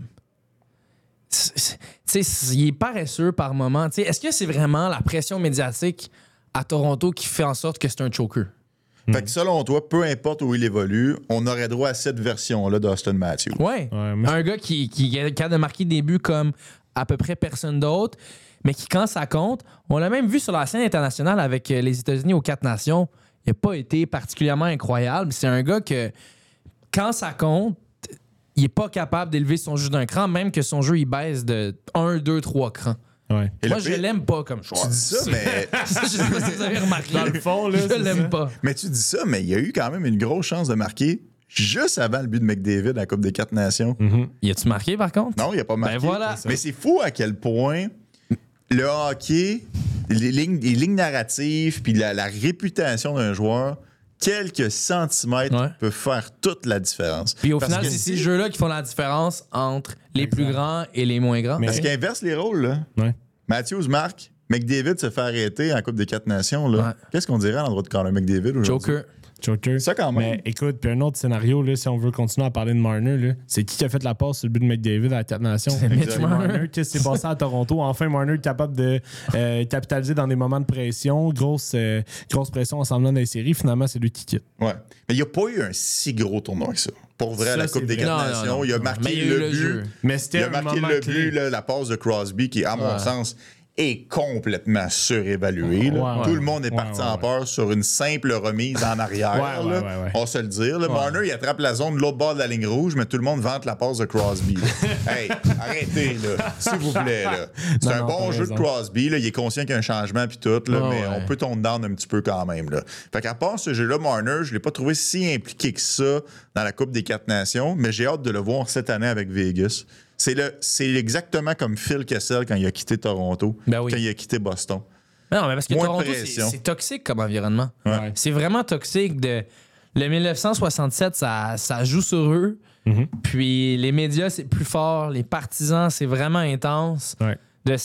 Tu sais, il est paresseux par moment. Tu sais, est-ce que c'est vraiment la pression médiatique à Toronto qui fait en sorte que c'est un choker? Fait que selon toi, peu importe où il évolue, on aurait droit à cette version-là d'Austin Matthews. Ouais. Ouais, moi, Un gars qui est capable de marquer des buts comme à peu près personne d'autre, mais qui, quand ça compte, on l'a même vu sur la scène internationale avec les États-Unis aux 4 nations, il n'a pas été particulièrement incroyable. C'est un gars que, quand ça compte, il n'est pas capable d'élever son jeu d'un cran, même que son jeu, il baisse de 1, 2, 3 crans. ouais. Et Moi, le je pire- l'aime pas comme joueur. Tu dis ça, mais... Je sais pas si vous avez remarqué. Dans le fond, là, je c'est l'aime ça. pas. mais tu dis ça, mais il y a eu quand même une grosse chance de marquer juste avant le but de McDavid à la Coupe des 4 Nations. Y a-tu marqué, par contre? Non, il n'a pas marqué. voilà. Mais c'est fou à quel point le hockey, les lignes narratives, puis la réputation d'un joueur, quelques centimètres Ouais. peuvent faire toute la différence. Puis au Parce final, que c'est ces jeux-là qui font la différence entre les plus grands et les moins grands. Mais- Parce qu'il inverse les rôles, là. Ouais. Matthews marque, McDavid se fait arrêter en Coupe des 4 Nations, là. Ouais. Qu'est-ce qu'on dirait à l'endroit de Connor McDavid aujourd'hui? Joker. Choker. Ça, quand même. Mais écoute, puis un autre scénario, là, si on veut continuer à parler de Marner, là, c'est qui a fait la passe sur le but de McDavid à la 4 Nations? C'est Mitch Marner. Qu'est-ce qui s'est passé à Toronto? Enfin, Marner est capable de capitaliser dans des moments de pression, grosse pression en semblant dans les séries. Finalement, c'est lui qui quitte. Ouais. Mais il n'y a pas eu un si gros tournoi que ça. Pour vrai, Ça, la Coupe c'est des vrai. 4 Non, Nations, non, il a non. marqué Mais il y a eu le but. jeu. Mais Il c'était a un marqué moment le clé. but, là, la passe de Crosby, qui, à mon sens, est complètement surévalué. là. Ouais, Tout ouais. le monde est parti en peur sur une simple remise en arrière. Ouais, là. ouais. On va se le dire. Là. Marner, il attrape la zone de l'autre bord de la ligne rouge, mais tout le monde vante la passe de Crosby. là. Hey, arrêtez, là, s'il vous plaît. Là. C'est un bon t'as jeu raison. de Crosby. Là. Il est conscient qu'il y a un changement puis tout, là, Ouais, mais ouais. on peut tone down un petit peu quand même. Là. Fait qu'à part ce jeu-là, Marner, je ne l'ai pas trouvé si impliqué que ça dans la Coupe des 4 Nations, mais j'ai hâte de le voir cette année avec Vegas. C'est exactement comme Phil Kessel quand il a quitté Toronto, Ben oui. quand il a quitté Boston. Non, mais parce que Moins de Toronto, pression. c'est toxique comme environnement. Ouais. C'est vraiment toxique. Le 1967, ça joue sur eux. Mhm. Puis les médias, c'est plus fort. Les partisans, c'est vraiment intense. Ouais.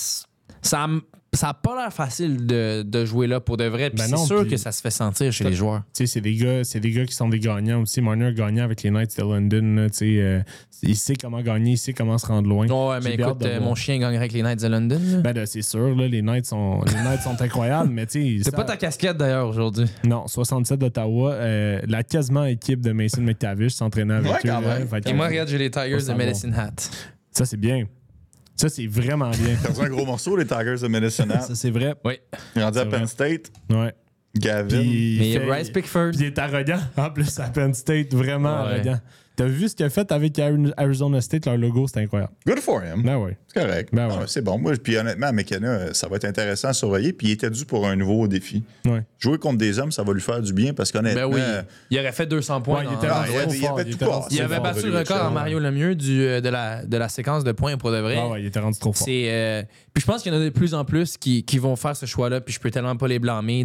Ça n'a pas l'air facile de jouer là pour de vrai. Puis Ben c'est non, sûr puis- que ça se fait sentir chez les joueurs. Tu sais, c'est des gars qui sont des gagnants aussi. Marner a gagné avec les Knights de London. Là, tu sais, il sait comment gagner, il sait comment se rendre loin. Ouais, mais J'ai bien écoute, hâte de voir. mon chien gagnerait avec les Knights de London. là. Ben là, c'est sûr, là, les Knights sont incroyables, mais tu sais. C'est ça- pas ta casquette d'ailleurs aujourd'hui. Non, 67 d'Ottawa. La quasiment équipe de Mason McTavish s'entraînait avec Ouais, eux. quand là, même. va être- Et moi, regarde, j'ai les Tigers de savoir. Medicine Hat. Ça, c'est bien. Ça, c'est vraiment bien. Perdu un gros morceau, les Tigers de Medicine Hat. Ça, c'est vrai. Oui. Rendu à C'est Penn vrai. State, Ouais. Gavin. Puis Mais fait- Bryce Pickford. Puis il est arrogant. En plus, à Penn State, vraiment Ouais. arrogant. T'as vu ce qu'il a fait avec Arizona State, leur logo, c'est incroyable. Good for him. Ben ouais. C'est correct. Ben ouais. Ah, c'est bon. Moi, puis honnêtement, à McKenna, ça va être intéressant à surveiller. Puis il était dû pour un nouveau défi. Ouais. Jouer contre des hommes, ça va lui faire du bien parce qu'honnêtement. Ben oui. Il aurait fait 200 points. Ouais, il dans- était dans- rendu il avait- trop il fort, avait tout était cassé. rendu Il trop avait fort. battu le record en Mario Lemieux de la séquence de points pour de vrai. Ah ouais, il était rendu trop fort. Puis je pense qu'il y en a de plus en plus qui vont faire ce choix-là, puis je peux tellement pas les blâmer.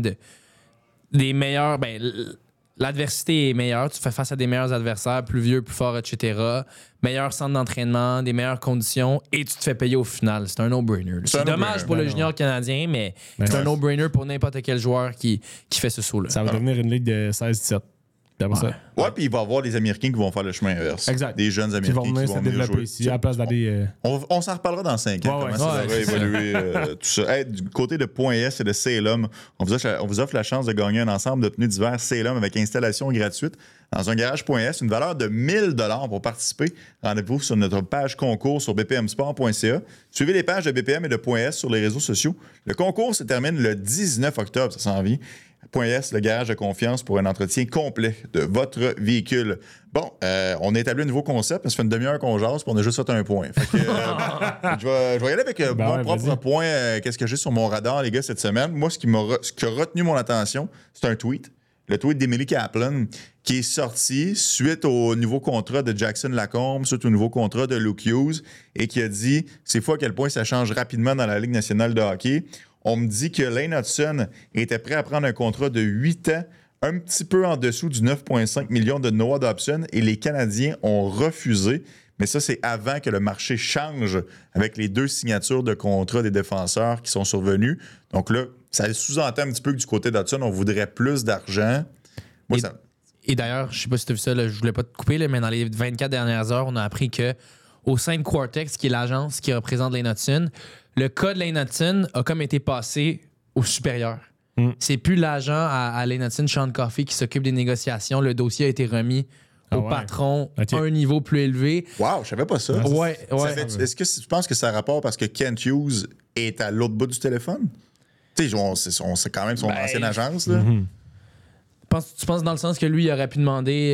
Des meilleurs. Ben, l'adversité est meilleure. Tu fais face à des meilleurs adversaires, plus vieux, plus forts, etc. Meilleur centre d'entraînement, des meilleures conditions, et tu te fais payer au final. C'est un no-brainer. là. C'est un C'est dommage no-brainer. pour le Ben junior canadien, mais Ben c'est un ouais. no-brainer pour n'importe quel joueur qui fait ce saut-là. Ça va devenir une ligue de 16-17. D'après ça. Ouais, puis il va y avoir des Américains qui vont faire le chemin inverse. Exact. Des jeunes Qui Américains vont qui venir vont se venir développer jouer. ici à la place d'aller. On s'en reparlera dans 5 ans, Ouais, comment ça ouais, va c'est ça. évoluer tout ça. Hey, du côté de Point S et de Salem, on vous offre la chance de gagner un ensemble de pneus d'hiver Salem avec installation gratuite dans un garage Point S, une valeur de 1 000 pour participer. Rendez-vous sur notre page concours sur bpmsport.ca. Suivez les pages de BPM et de Point S sur les réseaux sociaux. Le concours se termine le 19 octobre, ça s'en vient. Point S, le garage de confiance pour un entretien complet de votre véhicule. Bon, on a établi un nouveau concept, ça fait une demi-heure qu'on jase, puis on a juste fait un point. Fait que, je vais y aller avec Ben mon ouais, propre vas-y. point. Qu'est-ce que j'ai sur mon radar, les gars, cette semaine? Moi, ce qui a retenu mon attention, c'est un tweet. Le tweet d'Emily Kaplan, qui est sorti suite au nouveau contrat de Jackson Lacombe, suite au nouveau contrat de Luke Hughes, et qui a dit c'est fou à quel point ça change rapidement dans la Ligue nationale de hockey. On me dit que Lane Hudson était prêt à prendre un contrat de 8 ans, un petit peu en dessous du 9,5 millions de Noah Dobson, et les Canadiens ont refusé. Mais ça, c'est avant que le marché change avec les 2 signatures de contrat des défenseurs qui sont survenues. Donc là, ça sous-entend un petit peu que du côté d'Hudson, on voudrait plus d'argent. Moi, Et- ça... Et d'ailleurs, je sais pas si tu as vu ça, là, je voulais pas te couper, là, mais dans les 24 dernières heures, on a appris que au sein de Quartex, qui est l'agence qui représente Lane Hudson, le cas de Lane Hudson a comme été passé au supérieur. C'est plus l'agent à Lane Hudson, Sean Coffey, qui s'occupe des négociations. Le dossier a été remis Ah au ouais. patron Ok. à un niveau plus élevé. Wow, je savais pas ça. Ouais, Ça ouais. Est-ce que tu penses que ça a rapport parce que Kent Hughes est à l'autre bout du téléphone? Tu sais, c'est quand même son Ben, ancienne agence. Là. Tu penses dans le sens que lui, il aurait pu demander...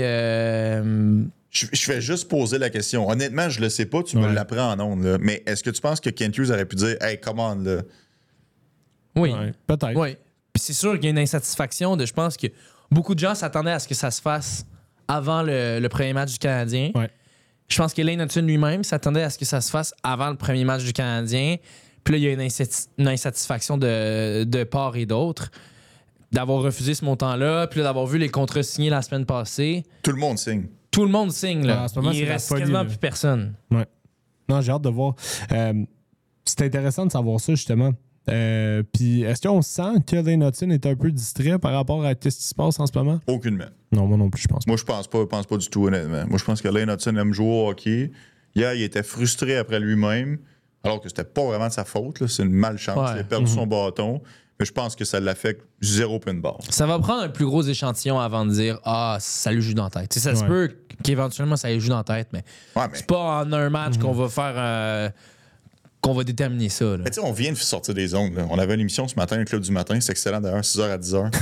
Je fais juste poser la question. Honnêtement, je le sais pas, tu me Ouais. l'apprends en ondes. Là. Mais est-ce que tu penses que Kent Hughes aurait pu dire Hey, come on, là? Oui. Ouais, peut-être. Oui. Puis c'est sûr qu'il y a une insatisfaction je pense que beaucoup de gens s'attendaient à ce que ça se fasse avant le premier match du Canadien. Ouais. Je pense que Lane Hudson lui-même s'attendait à ce que ça se fasse avant le premier match du Canadien. Puis là, il y a une insatisfaction de part et d'autre d'avoir refusé ce montant-là, puis là, d'avoir vu les contrats signés la semaine passée. Tout le monde signe. Tout le monde signe, là. Ah, en ce moment, Il c'est la reste folie, quasiment là. plus personne. Ouais. Non, j'ai hâte de voir. C'est intéressant de savoir ça, justement. Puis est-ce qu'on sent que Lane Hudson est un peu distrait par rapport à ce qui se passe en ce moment? Aucunement. Non, moi non plus, je pense pas. Moi, je pense pas du tout, honnêtement. Moi, je pense que Lane Hudson aime jouer au hockey. Hier, il était frustré après lui-même, alors que c'était pas vraiment de sa faute. Là. C'est une malchance. Ouais. Il a perdu son bâton. Mais je pense que ça l'affecte zéro pinball. Ça va prendre un plus gros échantillon avant de dire ça lui joue dans la tête. T'sais, ça se peut qu'éventuellement ça lui joue dans la tête, mais, c'est pas en un match qu'on va faire qu'on va déterminer ça. Là. Mais tu sais, on vient de sortir des ondes. Là. On avait une émission ce matin, le Club du matin. C'est excellent d'ailleurs, 6h à 10h.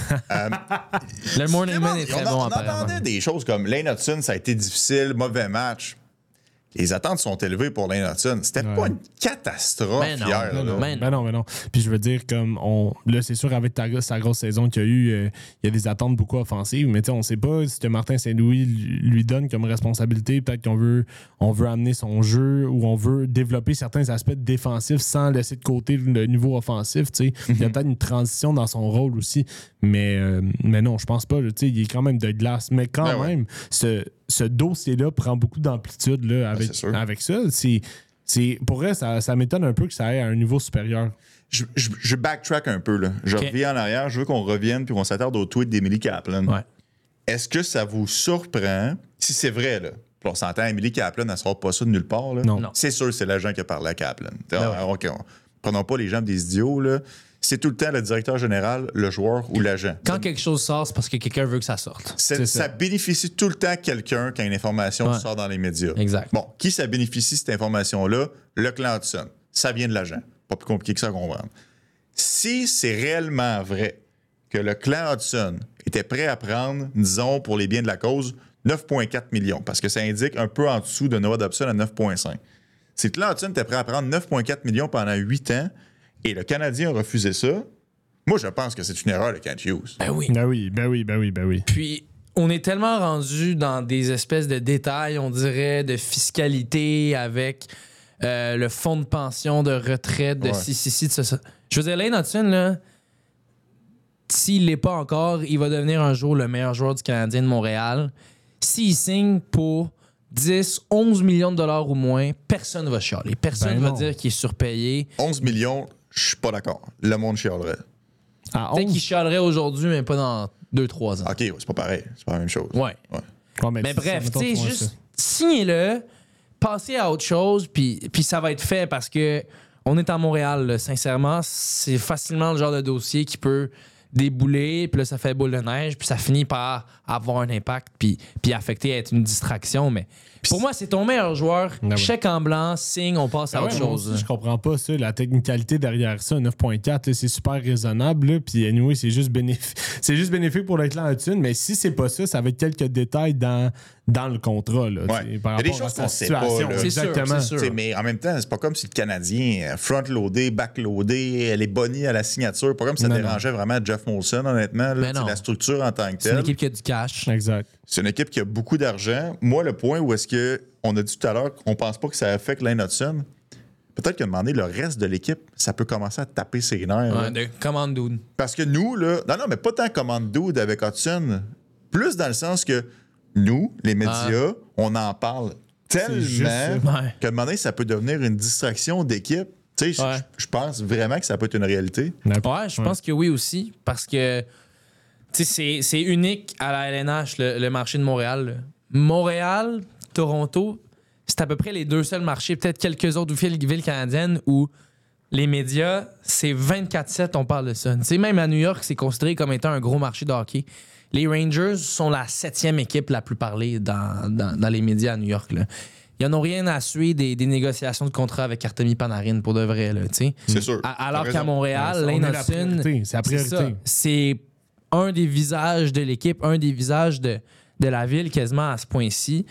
Le Morning Man est très bon on apparemment. entendait des choses comme Lane Hudson, ça a été difficile, mauvais match. Les attentes sont élevées pour Lane Hudson. C'était pas une catastrophe hier. Ben non. Puis je veux dire, comme là, c'est sûr, avec sa grosse saison qu'il y a eu, il y a des attentes beaucoup offensives, mais tu sais, on sait pas ce que Martin Saint-Louis lui donne comme responsabilité. Peut-être qu'on veut amener son jeu ou on veut développer certains aspects défensifs sans laisser de côté le niveau offensif. Tu sais. Il y a peut-être une transition dans son rôle aussi, mais non, je pense pas. Tu sais, il est quand même de glace. Mais quand même, ce dossier-là prend beaucoup d'amplitude là, avec ça. Pour vrai, ça m'étonne un peu que ça aille à un niveau supérieur. Je backtrack un peu. Là. Je reviens en arrière. Je veux qu'on revienne puis qu'on s'attarde au tweet d'Emily Kaplan. Ouais. Est-ce que ça vous surprend, si c'est vrai, là, puis on s'entend, Emily Kaplan, elle ne sort pas ça de nulle part. Là. Non. C'est sûr, c'est l'agent qui a parlé à Kaplan. Prenons pas les gens des idiots. Là. C'est tout le temps le directeur général, le joueur ou l'agent. Quand quelque chose sort, c'est parce que quelqu'un veut que ça sorte. Ça bénéficie tout le temps à quelqu'un quand une information sort dans les médias. Exact. Bon, qui ça bénéficie, cette information-là? Le clan Hudson. Ça vient de l'agent. Pas plus compliqué que ça à comprendre. Si c'est réellement vrai que le clan Hudson était prêt à prendre, disons, pour les biens de la cause, 9,4 millions, parce que ça indique un peu en dessous de Noah Dobson à 9,5. Si le clan Hudson était prêt à prendre 9,4 millions pendant 8 ans, et le Canadien a refusé ça, moi, je pense que c'est une erreur de Kent Hughes. Ben oui. Puis, on est tellement rendu dans des espèces de détails, on dirait, de fiscalité avec le fonds de pension, de retraite, de ci, de ça. Je veux dire, Lane Hudson, là, s'il l'est pas encore, il va devenir un jour le meilleur joueur du Canadien de Montréal. S'il signe pour 10, 11 millions de dollars ou moins, personne ne va chialer. Personne va dire qu'il est surpayé. 11 millions, je suis pas d'accord. Le monde chialerait. Peut-être qu'il chialerait aujourd'hui, mais pas dans 2-3 ans. OK, c'est pas pareil. C'est pas la même chose. Ouais. Mais bref, tu sais, juste signez-le, passez à autre chose, puis ça va être fait parce que on est à Montréal, là, sincèrement. C'est facilement le genre de dossier qui peut débouler, puis là, ça fait boule de neige, puis ça finit par avoir un impact, puis affecter, être une distraction. Mais pour moi, c'est ton meilleur joueur. Chèque en blanc, signe, on passe à autre chose. Je comprends pas ça. La technicalité derrière ça, 9.4, c'est super raisonnable. Là, puis anyway, c'est juste bénéfique pour le clan Hudson. Mais si c'est pas ça, ça va être quelques détails dans le contrat. Là, par il y a des rapport choses à qu'on sa sait pas. situation. Là. Exactement. C'est sûr. Mais en même temps, c'est pas comme si le Canadien front-loadé, back-loadé, les bonnies à la signature. Pas comme si ça dérangeait vraiment Jeff Molson, honnêtement. Là, la structure en tant que telle. C'est une équipe qui a du cash. Exact. C'est une équipe qui a beaucoup d'argent. Moi, le point où est-ce que on a dit tout à l'heure qu'on pense pas que ça affecte Lane Hudson, peut-être qu'à un moment donné, le reste de l'équipe, ça peut commencer à taper ses nerfs. Ouais, de commande dude. Parce que nous, là... Non, mais pas tant commande dude avec Hudson. Plus dans le sens que nous, les médias, on en parle tellement qu'à un moment donné, ça peut devenir une distraction d'équipe. Tu sais, je pense vraiment que ça peut être une réalité. Ouais, je pense que oui aussi. Parce que c'est unique à la LNH, le marché de Montréal. Là. Montréal, Toronto, c'est à peu près les deux seuls marchés, peut-être quelques autres villes canadiennes où les médias, c'est 24/7, on parle de ça. Tu sais, même à New York, c'est considéré comme étant un gros marché de hockey. Les Rangers sont la 7e équipe la plus parlée dans les médias à New York. Là. Ils n'en ont rien à suivre des négociations de contrat avec Artemi Panarin, pour de vrai. Là, c'est sûr. Alors qu'à Montréal, Lane Hudson, c'est la priorité. C'est un des visages de l'équipe, un des visages de la ville quasiment à ce point-ci.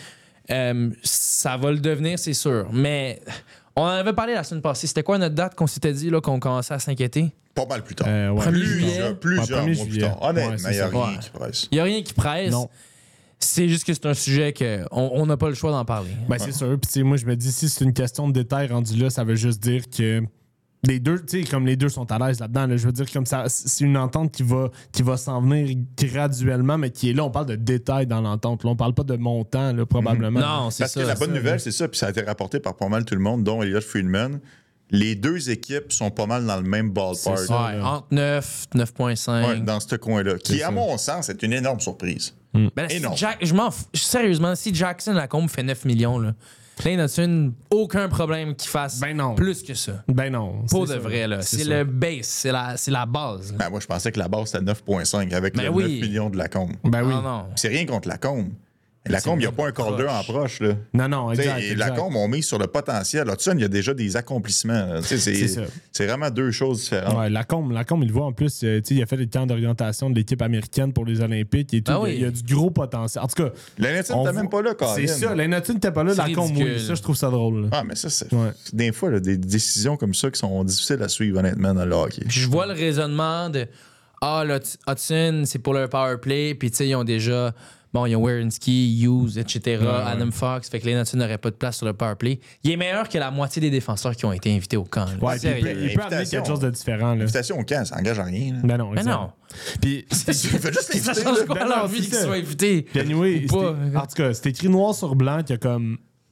Ça va le devenir, c'est sûr. Mais on en avait parlé la semaine passée. C'était quoi notre date qu'on s'était dit là, qu'on commençait à s'inquiéter? Pas mal plus tard. 1er juillet. Plusieurs mois plus tard. Honnêtement, il n'y a rien qui presse. Il n'y a rien qui presse. Non. C'est juste que c'est un sujet qu'on n'a pas le choix d'en parler. C'est sûr. Puis moi, je me dis, si c'est une question de détail rendu là, ça veut juste dire que les deux, tu sais, comme les deux sont à l'aise là-dedans, là, je veux dire, comme ça, c'est une entente qui va s'en venir graduellement, mais qui est là, on parle de détails dans l'entente. Là, on parle pas de montant, là, probablement. Non, c'est Parce ça. que la bonne nouvelle, c'est ça, puis ça a été rapporté par pas mal tout le monde, dont Elliot Friedman. les deux équipes sont pas mal dans le même ballpark. C'est ça. Ouais, entre 9, 9.5. Ouais, dans ce coin-là. Qui, à ça. mon sens, est une énorme surprise. Ben là, si énorme. je m'en fous. Sérieusement, si Jackson Lacombe fait 9 millions, là, Lane Hudson, aucun problème qu'il fasse Ben non. plus que ça. Ben non. Pour de ça. vrai, là. C'est ça. le base, c'est la base. là. Ben, moi, je pensais que la base, c'était 9,5 avec Ben le oui. 9 millions de Lacombe. Ben oui. Non, non. C'est rien contre Lacombe. Lacombe, il n'y a pas un corner en proche. Là. Non, T'sais, exact. et exact. Lacombe, on met sur le potentiel. Hudson, il y a déjà des accomplissements. là. C'est ça. C'est vraiment deux choses différentes. Ouais, Lacombe, il le voit en plus. Il a fait des camps d'orientation de l'équipe américaine pour les Olympiques et tout. Ah oui. Il y a du gros potentiel. En tout cas, L'Hudson on n'était voit- même pas là, quand c'est ça. L'Hudson n'était pas là. C'est Lacombe, ridicule. oui. Ça, je trouve ça drôle. là. Ah, mais ça, c'est Ouais. des fois là, des décisions comme ça qui sont difficiles à suivre, honnêtement, dans le hockey. Puis je vois le raisonnement de là, Hudson, c'est pour leur power play. Puis tu sais, ils ont déjà. Bon, ils ont Werenski, Hughes, etc. Adam Fox. Fait que Lane Hudson n'aurait pas de place sur le power play. Il est meilleur que la moitié des défenseurs qui ont été invités au camp. là. Ouais, puis il peut amener Invitation. quelque chose de différent. Là. L'invitation au camp, ça engage à rien. là. Ben non, Mais exact. non. Puis, Fais juste Ça l'inviter, change là. quoi Ben à non, leur vie c'est qu'ils ça. soient invités? Puis anyway, Ou pas. en tout cas, c'est écrit noir sur blanc qu'il y a comme.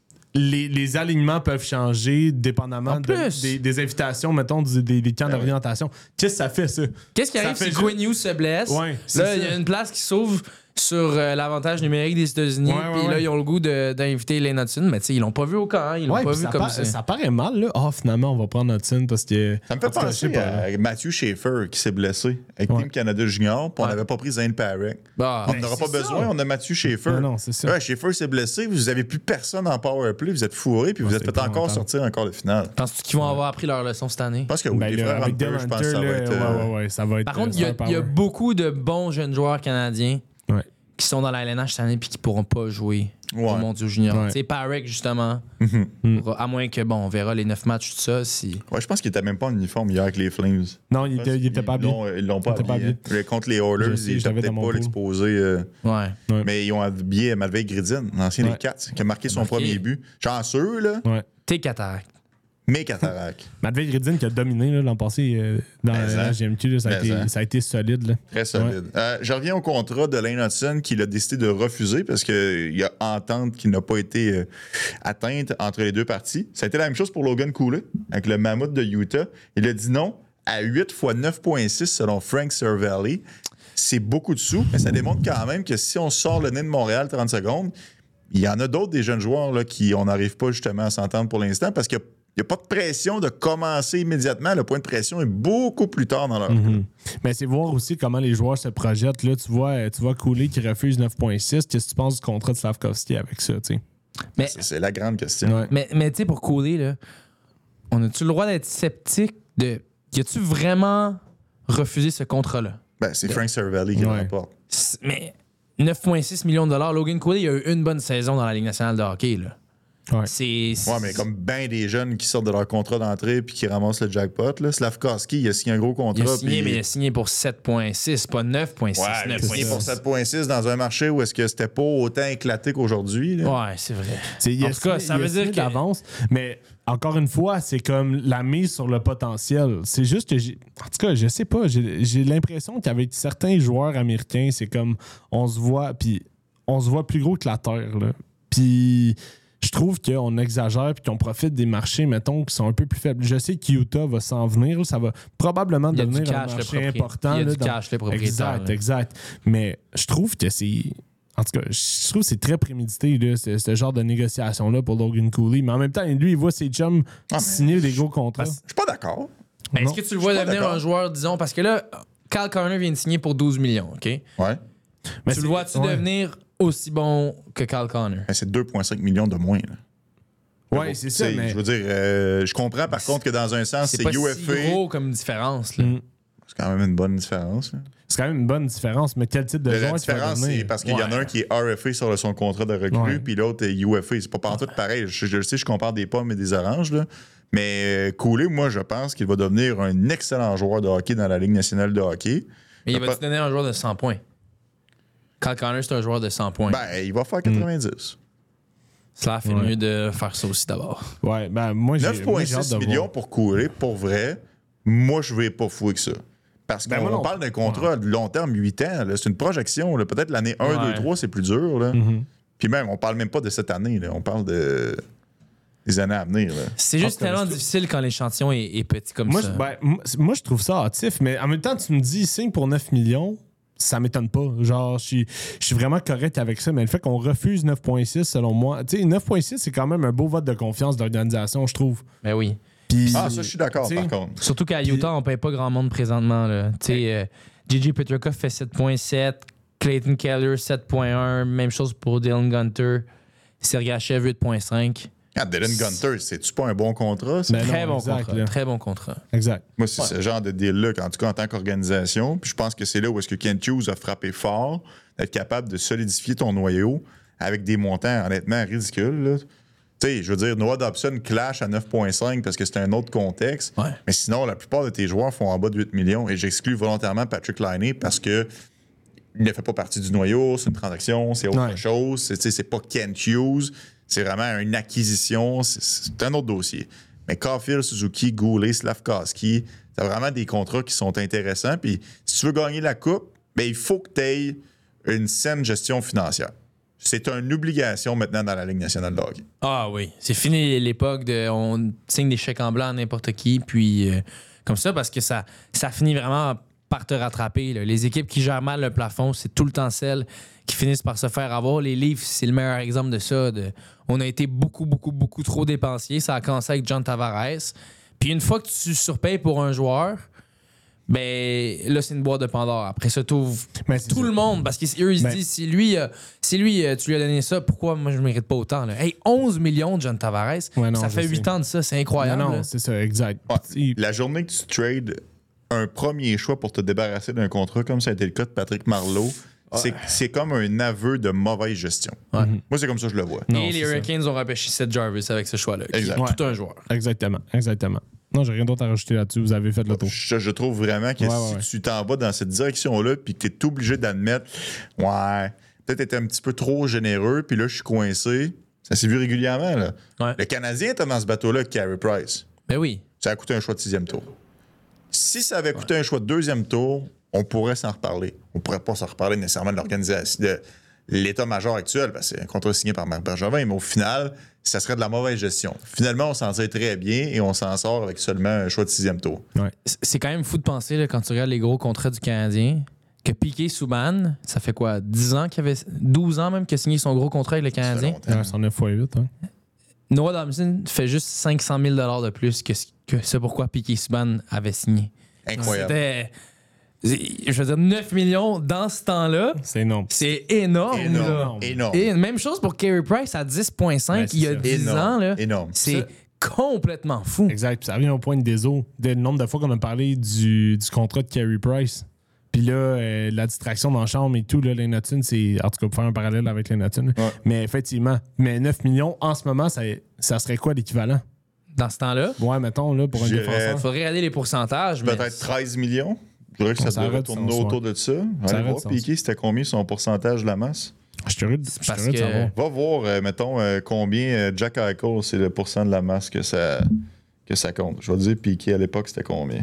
Les alignements peuvent changer dépendamment En plus. des invitations, mettons, des camps d'orientation. Qu'est-ce que ça fait, ça? Qu'est-ce qui Ça arrive fait si juste- Quinn Hughes se blesse? Ouais, c'est Là, il y ça. a une place qui s'ouvre sur l'avantage numérique des États-Unis. Ouais, Puis ouais, là, ouais. ils ont le goût d'inviter Lane Hudson. Mais tu sais, ils l'ont pas vu au camp. Hein, ils l'ont Ouais, pas puis vu ça, comme ça. ça paraît mal, là. Ah, finalement, on va prendre Hudson parce que. Ça me fait En tout cas, je sais penser pas, là. à Matthew Schaefer qui s'est blessé avec Ouais. Team Canada Junior, puis on Ouais. n'avait pas pris Zane Parek. Bah, On ben, n'aura pas c'est besoin, ça. on a Matthew Schaefer. Non, c'est ça. Ouais, Schaefer s'est blessé, vous avez plus personne en powerplay, vous êtes fourré, puis vous êtes c'est fait encore épouvantable. sortir encore de finale. Penses-tu qu'ils vont avoir appris leur leçon cette année? Je pense que oui, Ben, les là, frères avec Hunter, Dale je pense que ça Hunter, va là, être. ouais, ça va être. Par contre, il y a star power. beaucoup de bons jeunes joueurs canadiens Ouais. qui sont dans la LNH cette année puis qui pourront pas jouer au Ouais. Mondiaux Junior. Ouais. Tu sais, Parek, justement, Mm. à moins que, bon, on verra les 9 matchs, tout ça. Si... Ouais, je pense qu'il était même pas en uniforme hier avec les Flames. Non, il était pas bien. Ils l'ont pas Il était pas habillé. Contre les Oilers, Je sais, ils je l'avais étaient dans mon pas pool. l'exposé. Ouais. Mais ils ont habillé Matvei Gridin, l'ancien Ouais. des Cats, qui a marqué son Marqué. premier but. Chanceux, là, Ouais. T'es cataracte. mais cataracte. Matvei Gridin qui a dominé là, l'an passé dans Mais la hein. GMQ, là, Mais hein. ça a été solide. Là. Très solide. Je reviens au contrat de Lane Hudson qu'il a décidé de refuser parce qu'il y a entente qui n'a pas été atteinte entre les deux parties. Ça a été la même chose pour Logan Cooley avec le Mammoth de Utah. Il a dit non à 8 fois 9,6 selon Frank Cervelli. C'est beaucoup de sous, mais ça démontre quand même que si on sort le nez de Montréal 30 secondes, il y en a d'autres des jeunes joueurs là, qui on n'arrive pas justement à s'entendre pour l'instant parce qu'il n'y a pas de pression de commencer immédiatement. Le point de pression est beaucoup plus tard dans leur Mhm. Mais c'est voir aussi comment les joueurs se projettent. Là, tu vois Cooley qui refuse 9,6. Qu'est-ce que tu penses du contrat de Slavkovski avec ça? Tu sais? Mais, C'est la grande question. Ouais. mais tu sais, pour Cooley, là, on a-tu le droit d'être sceptique de. Y a-tu vraiment refusé ce contrat-là? Ben, c'est Frank Cervelli qui le Ouais. rapporte. Mais 9,6 millions de dollars. Logan Cooley, il a eu une bonne saison dans la Ligue nationale de hockey. Là. Ouais. C'est. Ouais, mais comme bien des jeunes qui sortent de leur contrat d'entrée puis qui ramassent le jackpot, là. Slavkovski, il a signé un gros contrat. Il a signé, puis- mais il a signé pour 7,6, pas 9,6. Ouais, il a signé 9,6. pour 7,6 dans un marché où est-ce que c'était pas autant éclaté qu'aujourd'hui. là. Ouais, c'est vrai. Il En tout cas, ça veut dire que- d'avance, mais encore une fois, c'est comme la mise sur le potentiel. C'est juste que en tout cas, je sais pas, j'ai l'impression qu'avec certains joueurs américains, c'est comme on se voit plus gros que la terre là. Puis je trouve qu'on exagère puis qu'on profite des marchés, mettons, qui sont un peu plus faibles. Je sais qu'Utah va s'en venir, là, ça va probablement Il y a devenir du un cash, le marché propriétaire. important. Il y a là, du cash, le propriétaire, Exact, là. exact. Mais je trouve que c'est... En tout cas, je trouve que c'est très prémédité, là, ce genre de négociation-là pour Logan Cooley. Mais en même temps, lui, il voit ses chums mais signer des gros contrats. Je suis pas d'accord. Mais Non. est-ce que tu le vois Je suis pas devenir d'accord. un joueur, disons, parce que là, Kyle Connor vient de signer pour 12 millions, OK? Ouais. Mais Tu le c'est- vois-tu ouais. devenir aussi bon que Kyle Connor? Mais c'est 2,5 millions de moins. Là. Ouais, c'est ça, mais... Je veux dire, je comprends par contre que dans un sens, C'est c'est pas UFA. si gros comme différence, là. Mm. C'est quand même une bonne différence. là. C'est quand même une bonne différence, mais quel type de La joueur tu vas différence, devenir? c'est parce qu'il y en a un qui est RFA sur son contrat de recrue, Ouais. puis l'autre est UFA. C'est pas partout pareil. Je le sais, je compare des pommes et des oranges, là. Mais Cooley, moi, je pense qu'il va devenir un excellent joueur de hockey dans la Ligue nationale de hockey. Mais il T'as va-tu pas- donner un joueur de 100 points? Kyle Connor, c'est un joueur de 100 points. Ben, il va faire 90. Cela fait Ouais. mieux de faire ça aussi d'abord. Ouais, ben moi, j'ai hâte 9,6 de millions voir. pour Cooley, pour vrai, moi, je vais pas fouiller que ça. Parce Ben, qu'on moi non. parle d'un contrat de long terme, 8 ans. là. C'est une projection. là. Peut-être l'année 1, Ouais. 2, 3, c'est plus dur. Là. Mhm. Puis même, on parle même pas de cette année. Là. On parle de des années à venir. Là. C'est juste tellement difficile quand l'échantillon est petit comme ça. Moi, je trouve ça hâtif, mais en même temps, tu me dis signe pour 9 millions, ça m'étonne pas. Genre, je suis vraiment correct avec ça, mais le fait qu'on refuse 9.6, selon moi, tu sais, 9.6, c'est quand même un beau vote de confiance d'organisation, je trouve. Ben oui. Ça, je suis d'accord, par contre. Surtout qu'à Utah, on paye pas grand monde présentement. Tu sais, J.J. Peterka fait 7.7, Clayton Keller 7.1, même chose pour Dylan Gunter, Sergachev 8.5. Dylan Gunter, c'est-tu pas un bon contrat? Ça? Très bon contrat. Très bon contrat. Exact. Moi, c'est ce genre de deal-là, en tout cas en tant qu'organisation. Puis je pense que c'est là où est-ce que Kent Hughes a frappé fort, d'être capable de solidifier ton noyau avec des montants honnêtement ridicules. Là. Tu sais, je veux dire, Noah Dobson clash à 9.5 parce que c'est un autre contexte. Ouais. Mais sinon, la plupart de tes joueurs font en bas de 8 millions. Et j'exclus volontairement Patrick Laine parce que il ne fait pas partie du noyau, c'est une transaction, c'est autre chose. C'est pas Kent Hughes, c'est vraiment une acquisition, c'est un autre dossier. Mais Caulfield, Suzuki, Goulet, Slavkovski, t'as vraiment des contrats qui sont intéressants. Puis si tu veux gagner la coupe, ben, il faut que tu aies une saine gestion financière. C'est une obligation maintenant dans la Ligue nationale de hockey. Ah oui, c'est fini l'époque de on signe des chèques en blanc à n'importe qui, puis comme ça, parce que ça finit vraiment par te rattraper. Là. Les équipes qui gèrent mal le plafond, c'est tout le temps celles qui finissent par se faire avoir. Les Leafs, c'est le meilleur exemple de ça. On a été beaucoup trop dépensiers. Ça a commencé avec John Tavares. Puis une fois que tu surpayes pour un joueur, ben là, c'est une boîte de Pandore. Après ça, tout le monde, parce qu'eux, ils se disent, si lui, tu lui as donné ça, pourquoi moi, je ne mérite pas autant? Là? Hey, 11 millions de John Tavares, ça fait 8 ans de ça, c'est incroyable. Non, c'est ça, exact. Ouais. La journée que tu trades un premier choix pour te débarrasser d'un contrat, comme ça a été le cas de Patrick Marleau, c'est comme un aveu de mauvaise gestion. Ouais. Moi, c'est comme ça que je le vois. Et les Hurricanes ont repêché Seth Jarvis avec ce choix-là. Exact. Tout un joueur. Exactement. Non, j'ai rien d'autre à rajouter là-dessus. Vous avez fait le tour. Je trouve vraiment que si tu t'en vas dans cette direction-là puis que tu es obligé d'admettre, peut-être être un petit peu trop généreux, puis là, je suis coincé. Ça s'est vu régulièrement. Là. Ouais. Le Canadien était dans ce bateau-là avec Carey Price. Ben oui. Ça a coûté un choix de 6e tour. Si ça avait coûté un choix de 2e tour, on pourrait s'en reparler. On pourrait pas s'en reparler nécessairement de l'organisation, de l'état-major actuel, parce que c'est un contrat signé par Marc Bergevin, mais au final, ça serait de la mauvaise gestion. Finalement, on s'en tire très bien et on s'en sort avec seulement un choix de 6e tour. Ouais. C'est quand même fou de penser, là, quand tu regardes les gros contrats du Canadien, que Piquet Subban, ça fait quoi, 10 ans qu'il avait 12 ans même qu'il a signé son gros contrat avec le Canadien? Ouais, c'est en 9x8. Hein. Noah Dobson fait juste 500 000 $ de plus que c'est pourquoi Piquet Subban avait signé. Incroyable. C'était, je veux dire, 9 millions dans ce temps-là. C'est énorme. C'est énorme. Énorme. Et même chose pour Carey Price à 10.5 il y a 10 ans. Là. Énorme. C'est complètement fou. Exact. Puis ça revient au point de nombre de fois qu'on a parlé du contrat de Carey Price. Puis là, la distraction dans la chambre et tout, là, les Natsuns, c'est. En tout cas, pour faire un parallèle avec les Natsuns. Ouais. Mais effectivement, 9 millions, en ce moment, ça serait quoi l'équivalent? Dans ce temps-là, Ouais, mettons, là, pour un défenseur. il faudrait regarder les pourcentages. mais Peut-être 13 millions. Je dirais que ça devrait tourner autour de ça. Allez voir, Piqué, c'était combien son pourcentage de la masse? Je suis curieux de savoir. Va voir, mettons, combien Jack Eichel, c'est le pourcent de la masse que ça compte. Je vais te dire, Piqué, à l'époque, c'était combien?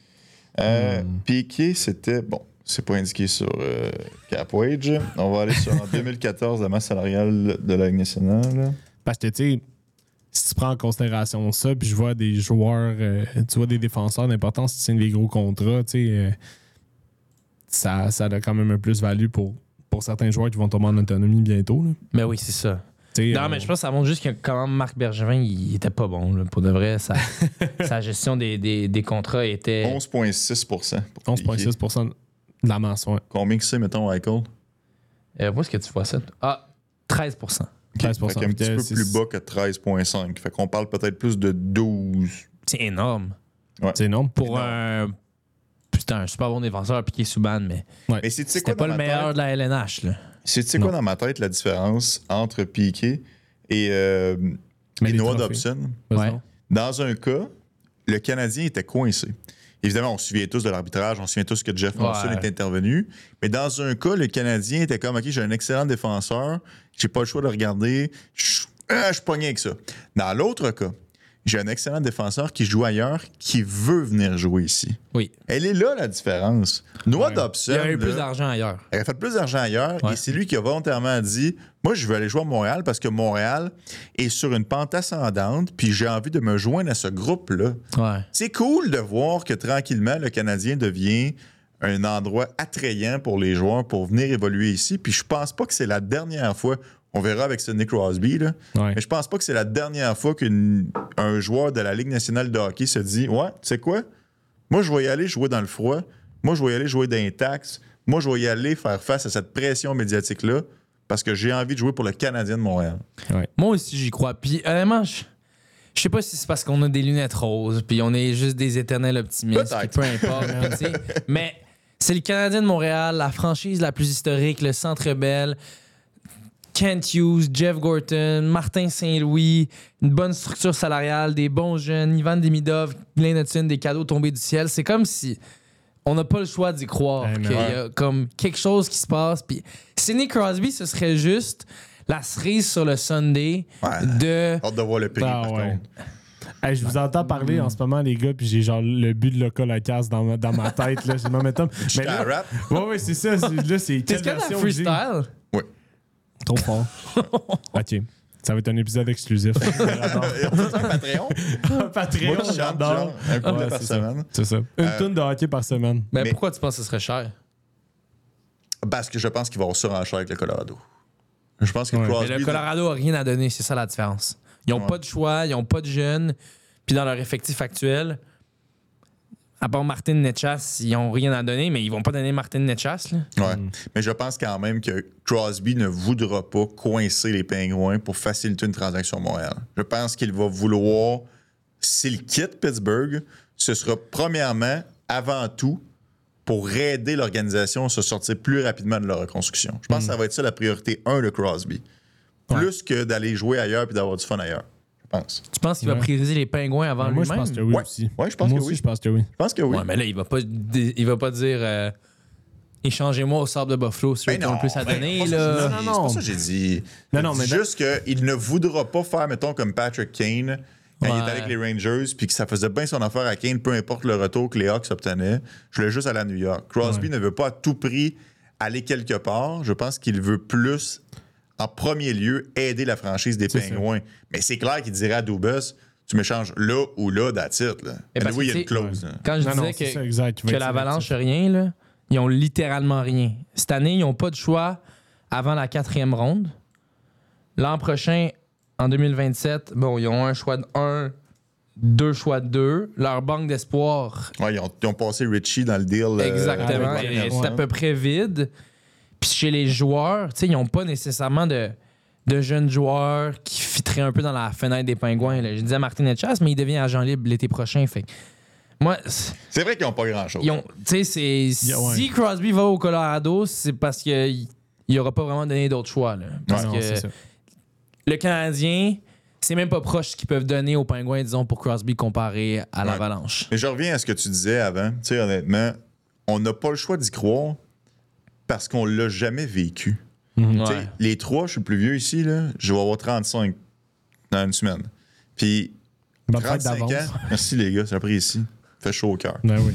Piqué, c'était... Bon, c'est pas indiqué sur CapWage. On va aller sur en 2014, la masse salariale de la Ligue nationale. Parce que, tu sais, si tu prends en considération ça, puis je vois des joueurs, tu vois des défenseurs d'importance qui signent des gros contrats, tu sais, ça a quand même un plus-value pour certains joueurs qui vont tomber en autonomie bientôt. Là. Mais oui, c'est ça. Non, mais je pense que ça montre juste que quand même Marc Bergevin, il était pas bon. Là, pour de vrai, sa gestion des contrats était... 11,6 %. 11,6 de la masse, ouais. Combien que c'est, mettons, Eichel? Où est-ce que tu vois ça? 13 13 Fait qu'un petit peu plus bas que 13,5. Fait qu'on parle peut-être plus de 12. C'est énorme. Ouais. C'est énorme. Pour un super bon défenseur, Piquet Subban, mais Mais c'était pas le meilleur de la LNH. Là. C'est quoi dans ma tête la différence entre Piquet et Noah Dobson? Ouais. Dans un cas, le Canadien était coincé. Évidemment, on se souvient tous de l'arbitrage, on se souvient tous que Jeff Molson est intervenu. Mais dans un cas, le Canadien était comme, OK, j'ai un excellent défenseur, j'ai pas le choix de regarder, je suis pogné avec ça. Dans l'autre cas, j'ai un excellent défenseur qui joue ailleurs, qui veut venir jouer ici. Oui. Elle est là, la différence. Noah Dobson, Il y aurait eu là, plus d'argent ailleurs. elle a fait plus d'argent ailleurs Ouais. et c'est lui qui a volontairement dit moi, je veux aller jouer à Montréal parce que Montréal est sur une pente ascendante puis j'ai envie de me joindre à ce groupe-là. Ouais. C'est cool de voir que tranquillement, le Canadien devient un endroit attrayant pour les joueurs pour venir évoluer ici. Puis je pense pas que c'est la dernière fois. On verra avec Sidney Crosby, là. Ouais. Mais je pense pas que c'est la dernière fois qu'un joueur de la Ligue nationale de hockey se dit ouais, tu sais quoi? Moi, je vais y aller jouer dans le froid. Moi, je vais y aller jouer dans les taxes. Moi, je vais y aller faire face à cette pression médiatique-là parce que j'ai envie de jouer pour le Canadien de Montréal. Ouais. Moi aussi, j'y crois. Puis, honnêtement, je sais pas si c'est parce qu'on a des lunettes roses, puis on est juste des éternels optimistes, puis Peut-être. peu importe. puis, tu sais, mais c'est le Canadien de Montréal, la franchise la plus historique, le Centre Bell, Kent Hughes, Jeff Gorton, Martin Saint-Louis, une bonne structure salariale, des bons jeunes, Ivan Demidov, Glenn Hudson, des cadeaux tombés du ciel. C'est comme si on n'a pas le choix d'y croire Ouais, mais qu'il y a comme quelque chose qui se passe. Puis Sidney Crosby, ce serait juste la cerise sur le Sunday Ouais. de... Hâte de voir le prix, Ah, par ouais. contre. Hey, je vous entends parler en ce moment, les gars, puis j'ai genre le but de Local à casse dans ma tête. Là. J'ai le momentum. Mais À là, rap. ouais, c'est ça. Là, c'est Est-ce quelle qu'il y a de la version que j'ai? freestyle? Oui. Trop fort. OK. Ça va être un épisode exclusif. J'adore. Et on fait un Patreon. Patreon, Moi, je chante j'adore. genre un couplet Ouais, par c'est ça. semaine. C'est ça. Une tonne de hockey par semaine. Mais Mais- pourquoi tu penses que ce serait cher? Parce que je pense qu'il va y avoir surenchère avec le Colorado. Je pense que Ouais. Mais Crosby... le Colorado a rien à donner, c'est ça la différence. Ils n'ont Ouais. pas de choix, ils n'ont pas de jeunes, puis dans leur effectif actuel, à part Martin Netchas, ils n'ont rien à donner, mais ils vont pas donner Martin Netchas. Là. Ouais. Mais je pense quand même que Crosby ne voudra pas coincer les Pingouins pour faciliter une transaction à Montréal. Je pense qu'il va vouloir, s'il quitte Pittsburgh, ce sera premièrement, avant tout, pour aider l'organisation à se sortir plus rapidement de leur reconstruction. Je pense que ça va être ça la priorité 1 de Crosby. Plus que d'aller jouer ailleurs et d'avoir du fun ailleurs. Je pense. Tu penses qu'il va Ouais. prioriser les Pingouins avant Moi, lui-même? je pense que oui Ouais. aussi. Ouais, je pense Moi que aussi, oui. je pense que oui. Je pense que oui. Ouais, mais là, il va pas dire échangez-moi au sable de Buffalo si Ben ils ont plus à ben donner. pas ça, là. c'est pas ça que j'ai dit. Non, non, J'ai mais dit juste qu'il ne voudra pas faire, mettons, comme Patrick Kane quand il Ouais. était avec les Rangers, puis que ça faisait bien son affaire à Kane, peu importe le retour que les Hawks obtenaient. Je voulais juste aller à New York. Crosby ne veut pas à tout prix aller quelque part. Je pense qu'il veut plus, en premier lieu, aider la franchise des C'est Pingouins. Mais c'est clair qu'il dirait à Dubas, tu m'échanges là ou là, that's it. Là. Mais parce Oui, il y a que, une clause. là. Quand je Non, non, disais c'est ça, exact. Il va que être l'Avalanche sélectif. a rien, là, ils ont littéralement rien. Cette année, ils n'ont pas de choix avant la 4e ronde. L'an prochain, en 2027, bon, ils ont un choix de 1, 2 choix de 2. Leur banque d'espoir, Ouais, ils ont passé Richie dans le deal. exactement, avec est Daniel. à peu près vide. Puis chez les joueurs, tu sais, ils n'ont pas nécessairement de jeunes joueurs qui fitteraient un peu dans la fenêtre des Pingouins. Là. Je disais Martin Netchas, mais il devient agent libre l'été prochain. Fait que moi, C'est vrai qu'ils n'ont pas grand-chose. ils ont, tu sais, Ouais. si Crosby va au Colorado, c'est parce qu'il n'aura pas vraiment donné d'autres choix. Là. Parce Non, que c'est ça. le Canadien, c'est même pas proche ce qu'ils peuvent donner aux Pingouins, disons, pour Crosby comparé à l'Avalanche. Mais je reviens à ce que tu disais avant. Tu sais, honnêtement, on n'a pas le choix d'y croire parce qu'on l'a jamais vécu. Tu sais, Ouais. les trois, je suis le plus vieux ici, là, je vais avoir 35 dans une semaine. Puis, Bonne fête 35 d'avance. ans, merci les gars, c'est ici. Fait chaud au cœur. Ben oui.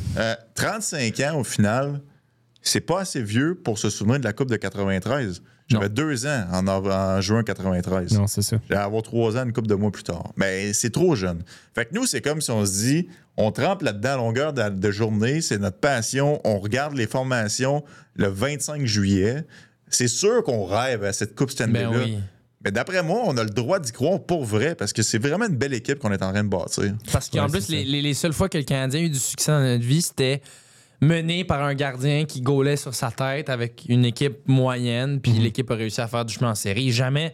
35 ans, au final, c'est pas assez vieux pour se souvenir de la Coupe de 93. J'avais 2 ans en juin 93. Non, c'est ça. J'allais avoir 3 ans, une couple de mois plus tard. Mais c'est trop jeune. Fait que nous, c'est comme si on se dit, on trempe là-dedans à longueur de journée, c'est notre passion, on regarde les formations le 25 juillet. C'est sûr qu'on rêve à cette Coupe Stanley-là. Ben oui. Mais d'après moi, on a le droit d'y croire pour vrai, parce que c'est vraiment une belle équipe qu'on est en train de bâtir. Parce qu'en Ouais, plus, c'est ça. les seules fois que le Canadien a eu du succès dans notre vie, c'était mené par un gardien qui gaulait sur sa tête avec une équipe moyenne, puis l'équipe a réussi à faire du chemin en série. Jamais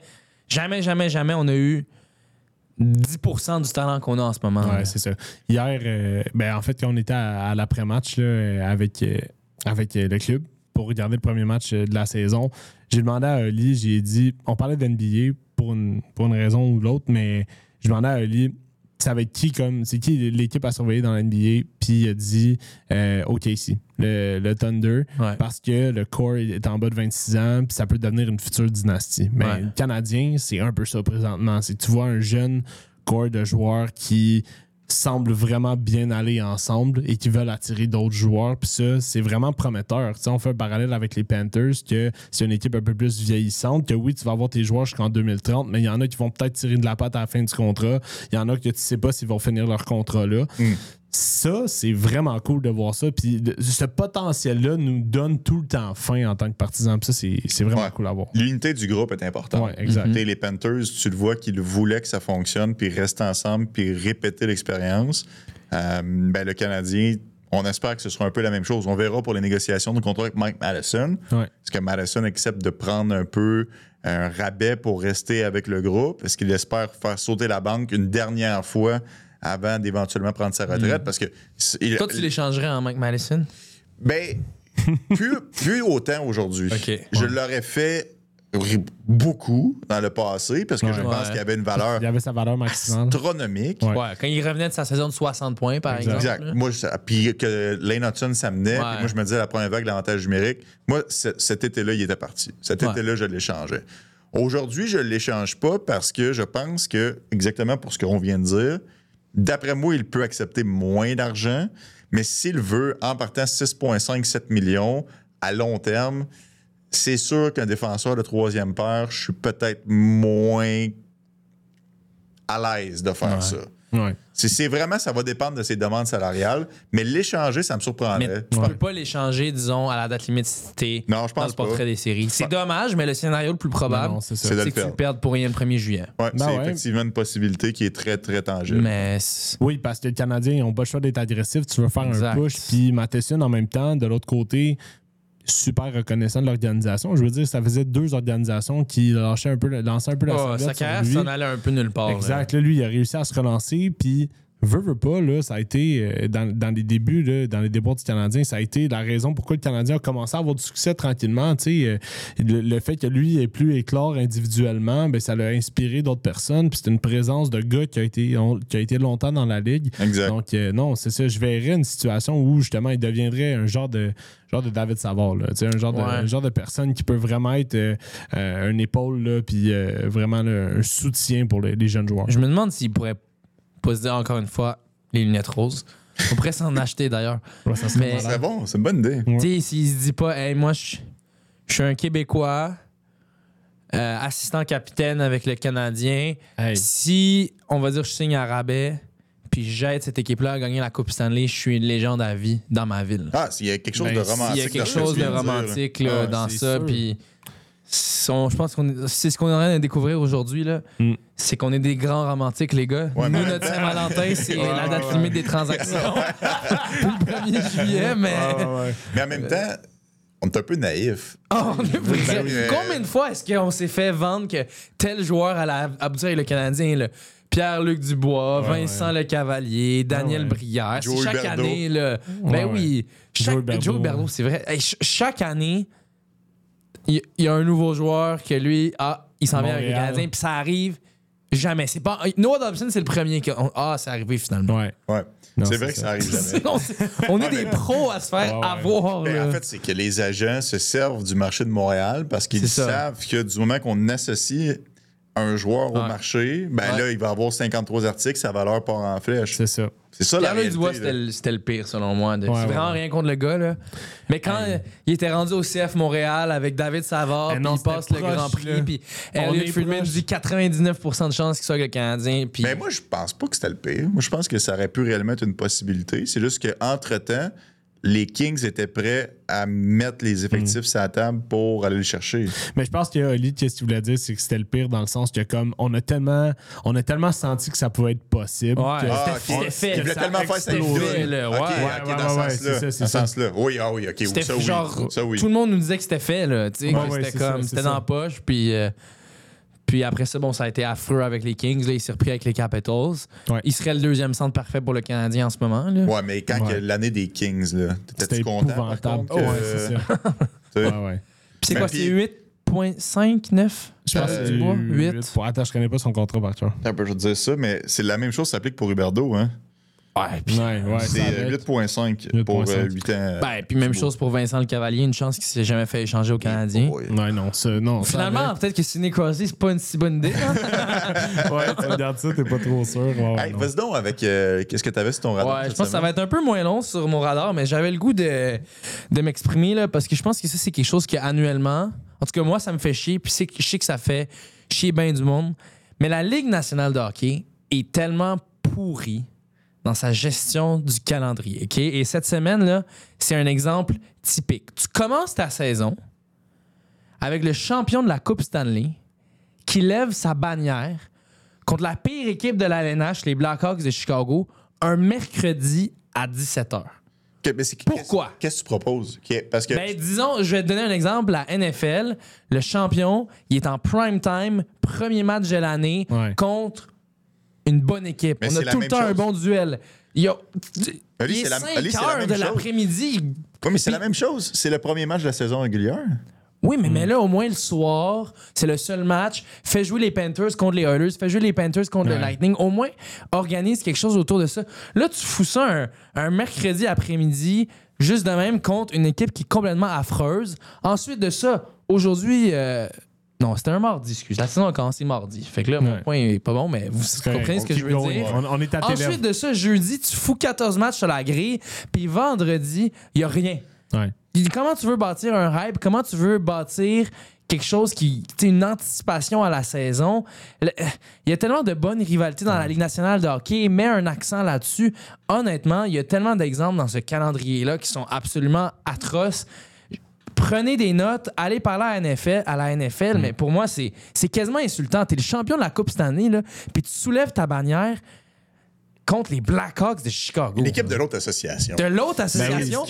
on a eu 10% du talent qu'on a en ce moment. Ouais, c'est ça. Hier, en fait, quand on était à l'après-match là, avec le club pour regarder le premier match de la saison, j'ai demandé à Oli, j'ai dit, on parlait d'NBA pour une raison ou l'autre, mais je demandais à Oli, ça va être c'est qui l'équipe à surveiller dans l'NBA, puis il a dit OKC, le Thunder, Ouais. parce que le core est en bas de 26 ans, puis ça peut devenir une future dynastie. Mais Ouais. le Canadien, c'est un peu ça présentement. C'est que tu vois un jeune corps de joueurs qui semblent vraiment bien aller ensemble et qui veulent attirer d'autres joueurs. Puis ça, c'est vraiment prometteur. T'sais, on fait un parallèle avec les Panthers, que c'est une équipe un peu plus vieillissante, que oui, tu vas avoir tes joueurs jusqu'en 2030, mais il y en a qui vont peut-être tirer de la patte à la fin du contrat. Il y en a que tu sais pas s'ils vont finir leur contrat là. Ça, c'est vraiment cool de voir ça. Puis ce potentiel-là nous donne tout le temps faim en tant que partisans. Puis ça, c'est vraiment cool à voir. L'unité du groupe est importante. Ouais, exact. Les Panthers, tu le vois qu'ils voulaient que ça fonctionne, puis rester ensemble, puis répéter l'expérience. Le Canadien, on espère que ce sera un peu la même chose. On verra pour les négociations du contrat avec Mike Matheson. Ouais. Est-ce que Matheson accepte de prendre un peu un rabais pour rester avec le groupe? Est-ce qu'il espère faire sauter la banque une dernière fois avant d'éventuellement prendre sa retraite? Parce que Toi, tu l'échangerais en Mike Madison? Ben, plus autant aujourd'hui. OK. Je l'aurais fait beaucoup dans le passé parce que je pense qu'il y avait une valeur Il avait sa valeur maximale. astronomique. Ouais, quand il revenait de sa saison de 60 points, par exemple. Exact. là. Moi, puis que Lane Hudson s'amenait, Ouais. puis moi, je me disais la première vague, l'avantage numérique. Moi, cet été-là, il était parti. Cet été-là, je l'échangeais. Aujourd'hui, je ne l'échange pas parce que je pense que, exactement pour ce qu'on vient de dire, d'après moi, il peut accepter moins d'argent, mais s'il veut, en partant 6,5-7 millions à long terme, c'est sûr qu'un défenseur de troisième paire, je suis peut-être moins à l'aise de faire ça. Ouais. C'est vraiment, ça va dépendre de ses demandes salariales, mais l'échanger, ça me Mais surprendrait. tu peux pas l'échanger, disons, à la date limite si t'es Non, je dans pense le portrait pas. des séries. C'est dommage, mais le scénario le plus probable, Non, c'est ça. C'est de c'est le que tu le perdre. perdes pour rien le 1er juillet. Ouais, Ben c'est ouais. effectivement une possibilité qui est très, très tangible. Mais Oui, parce que les Canadiens n'ont pas le choix d'être agressifs. Tu veux faire Exact. un push. Puis Matheson, en même temps, de l'autre côté, super reconnaissant de l'organisation. Je veux dire, ça faisait 2 organisations qui lançaient un peu la sa serviette carrière sur lui. s'en allait un peu nulle part. là. Exact. Là, lui, il a réussi à se relancer. Puis, veut pas, là, ça a été, dans les débuts, là, dans les déboires du Canadien, ça a été la raison pourquoi le Canadien a commencé à avoir du succès tranquillement. Le fait que lui ait pu éclore individuellement, ben, ça l'a inspiré d'autres personnes. Puis c'est une présence de gars qui a été longtemps dans la Ligue. Exact. Donc, non, c'est ça. Je verrais une situation où, justement, il deviendrait un genre de David Savard, là, un genre de personne qui peut vraiment être un épaule, là, puis vraiment là, un soutien pour les jeunes joueurs. Je me demande s'il pourrait pas se dire encore une fois les lunettes roses. On pourrait s'en acheter d'ailleurs. Ouais, ça serait Mais- malade. C'est bon, c'est une bonne idée. Ouais. Tu sais, s'il se dit pas, hey, moi, je suis un Québécois, assistant capitaine avec le Canadien. Hey. Si, on va dire, je signe à rabais, puis j'aide cette équipe-là à gagner la Coupe Stanley, je suis une légende à vie dans ma ville. Ah, il y a quelque chose Ben, de s'il y a romantique. Il y a quelque dans ce que chose tu de viens dire, là. romantique là, Ah, dans c'est ça. sûr. Puis je pense que c'est ce qu'on est en train de découvrir aujourd'hui. Là. Mm. C'est qu'on est des grands romantiques, les gars. Ouais, Nous, mais- notre Saint-Valentin, c'est la date limite des transactions. Le 1er juillet, mais. Mais en même temps, on est un peu naïf. Oh, on est vrai. Ben, Combien de fois est-ce qu'on s'est fait vendre que tel joueur allait aboutir avec le Canadien, là? Pierre-Luc Dubois, Vincent Le Cavalier, Daniel Brière. Joe C'est chaque Huberdeau. année, là. Ouais, Ben oui. Joe Huberdeau. Joe Huberdeau, c'est vrai. Hey, chaque année, il y a un nouveau joueur que lui, il s'en vient avec le Montréal. Canadien, puis ça arrive jamais. C'est pas. Noah Dobson, c'est le premier que. C'est arrivé finalement. Ouais. Ouais. Non, C'est c'est vrai que ça. ça arrive jamais. On est des pros à se faire Ouais. avoir. Ben, là. en fait, c'est que les agents se servent du marché de Montréal parce qu'ils C'est ça. savent que du moment qu'on associe un joueur au Ouais. marché, ben Ouais. là, il va avoir 53 articles, sa valeur part en flèche. C'est ça. C'est ça la Pierre-Luc réalité. Dubois, là. c'était le pire, selon moi. C'est Ouais, vraiment ouais. rien contre le gars, là. Mais quand il était rendu au CF Montréal avec David Savard, Eh puis non, il passe c'était le proche, Grand Prix, là. puis On Elliot est Friedman proche. dit 99% de chances qu'il soit avec le Canadien, puis... Mais moi, je pense pas que c'était le pire. Moi, je pense que ça aurait pu réellement être une possibilité. C'est juste qu'entre-temps, les Kings étaient prêts à mettre les effectifs sur la table pour aller le chercher. Mais je pense que Oli, qu'est-ce qu'il voulait dire, c'est que c'était le pire dans le sens que comme on a tellement senti que ça pouvait être possible. Ouais. que- Ah, C'était ok. fait. Il voulait Ça tellement faire sa explosait, vidéo. là. Ok, Ouais. ok, Ouais, dans ce ouais, sens-là. c'est ça, c'est Dans ce ça. sens-là. Oui, ah oui, ok. C'était Ça, oui. genre... Ça, oui. Tout le monde nous disait que c'était fait, là, tu sais, Ouais, que ouais, c'était c'est ça, comme... c'est C'était ça. dans la poche, puis après ça, bon, ça a été affreux avec les Kings, là, il s'est repris avec les Capitals. Ouais. Il serait le deuxième centre parfait pour le Canadien en ce moment, là. Ouais, mais quand Ouais. il y a l'année des Kings, là, C'était t'étais-tu content? Par épouvantable. contre, Ouais, c'est ça. tu sais? Ouais, ouais. Puis c'est Mais quoi, puis- c'est 8,5, 9? Je pense que c'est Dubois? 8. Attends, je connais pas son contrat par cœur. Attends, je vais te dire ça, mais c'est la même chose qui s'applique pour Huberdeau. Hein? Ouais, puis C'est 8,5 pour 8 ans. puis même chose pour Vincent Le Cavalier, une chance qu'il s'est jamais fait échanger au Canadien. Ouais, non. Finalement, peut-être que Sidney Crosby, c'est pas une si bonne idée. Ouais, tu regardes ça, t'es pas trop sûr. Vas-y donc avec qu'est-ce que t'avais sur ton radar? Ouais, je pense que ça va être un peu moins long sur mon radar, mais j'avais le goût de m'exprimer là, parce que je pense que ça, c'est quelque chose qui annuellement, en tout cas, moi, ça me fait chier, puis je sais que ça fait chier bien du monde, mais la Ligue nationale de hockey est tellement pourrie dans sa gestion du calendrier. OK? Et cette semaine-là, c'est un exemple typique. Tu commences ta saison avec le champion de la Coupe Stanley qui lève sa bannière contre la pire équipe de la LNH, les Blackhawks de Chicago, un mercredi à 17h. Pourquoi? Qu'est-ce que tu proposes? Parce que disons, je vais te donner un exemple. La NFL, le champion, il est en prime time, premier match de l'année contre une bonne équipe. Mais on a tout le temps un bon duel. Il est 5 heures de l'après-midi. Oui, mais c'est la même chose. C'est le premier match de la saison régulière. Oui, mais là, au moins, le soir, c'est le seul match. Fais jouer les Panthers contre les Oilers. Fais jouer les Panthers contre le Lightning. Au moins, organise quelque chose autour de ça. Là, tu fous ça un mercredi après-midi, juste de même, contre une équipe qui est complètement affreuse. Ensuite de ça, aujourd'hui... Non, c'était un mardi, excuse. La saison a commencé mardi. Fait que là, mon point est pas bon, mais vous comprenez ce que je veux dire. On est à Ensuite de ça, jeudi, tu fous 14 matchs sur la grille, puis vendredi, il n'y a rien. Ouais. Comment tu veux bâtir un hype? Comment tu veux bâtir quelque chose qui... une anticipation à la saison? Il y a tellement de bonnes rivalités dans la Ligue nationale de hockey. Mets un accent là-dessus. Honnêtement, il y a tellement d'exemples dans ce calendrier-là qui sont absolument atroces. Prenez des notes, allez parler à la NFL, mais pour moi, c'est quasiment insultant. T'es le champion de la Coupe Stanley, là, puis tu soulèves ta bannière contre les Blackhawks de Chicago. Une équipe de l'autre association. De l'autre association?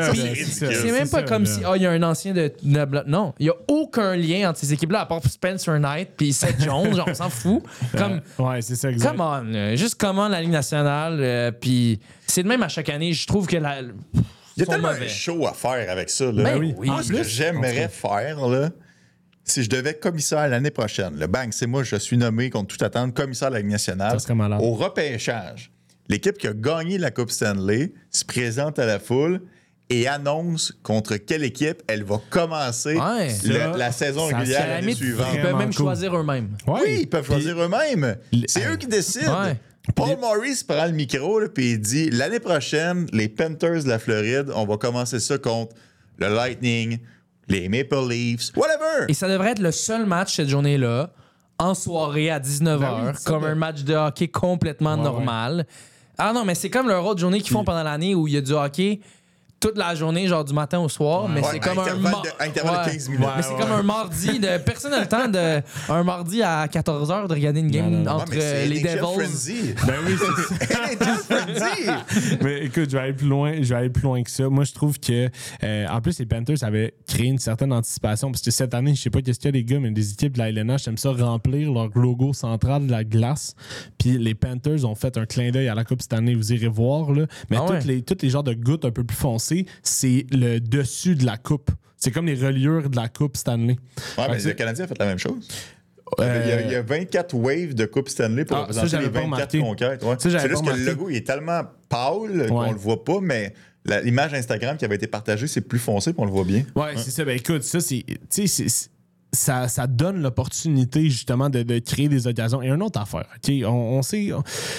C'est même pas comme si il y a un ancien de non, il y a aucun lien entre ces équipes-là à part Spencer Knight puis Seth Jones, genre on s'en fout. Ouais, c'est ça exact. Come on, juste comment la Ligue nationale puis c'est de même à chaque année, je trouve que il y a tellement un show à faire avec ça. Là. Ben oui. Moi, ce que j'aimerais faire, là, si je devais être commissaire l'année prochaine, le bang, c'est moi, je suis nommé contre toute attente commissaire de la Ligue nationale. Au repêchage, l'équipe qui a gagné la Coupe Stanley se présente à la foule et annonce contre quelle équipe elle va commencer la saison régulière l'année suivante. Ils peuvent même choisir eux-mêmes. Ouais. Oui, ils peuvent choisir eux-mêmes. C'est eux qui décident. Ouais. Paul Maurice prend le micro et il dit l'année prochaine, les Panthers de la Floride, on va commencer ça contre le Lightning, les Maple Leafs, whatever. Et ça devrait être le seul match cette journée-là, en soirée à 19h, comme un match de hockey complètement normal. Ah non, mais c'est comme leur autre journée qu'ils font pendant l'année où il y a du hockey toute la journée, genre du matin au soir, mais c'est comme intervalle de 15 minutes. Mais c'est comme un mardi. Personne n'a le temps un mardi à 14h de regarder une game entre les Devils. Ben oui, c'est mais écoute, je vais aller plus loin que ça. Moi, je trouve que en plus, les Panthers avaient créé une certaine anticipation parce que cette année, je sais pas qu'est-ce qu'il y a les gars, mais des équipes de la LNH aiment ça remplir leur logo central de la glace. Puis les Panthers ont fait un clin d'œil à la Coupe cette année. Vous irez voir, là. Mais toutes les genres de gouttes un peu plus foncées, c'est le dessus de la coupe. C'est comme les reliures de la coupe Stanley. Ouais, mais le Canadien a fait la même chose. Il y a 24 waves de Coupe Stanley pour représenter les 24 conquêtes. Ouais. C'est juste que le logo il est tellement pâle qu'on le voit pas, mais l'image Instagram qui avait été partagée, c'est plus foncé puis on le voit bien. Ouais, c'est ça. Ben écoute, ça, ça donne l'opportunité justement de créer des occasions. Et une autre affaire, OK? On sait...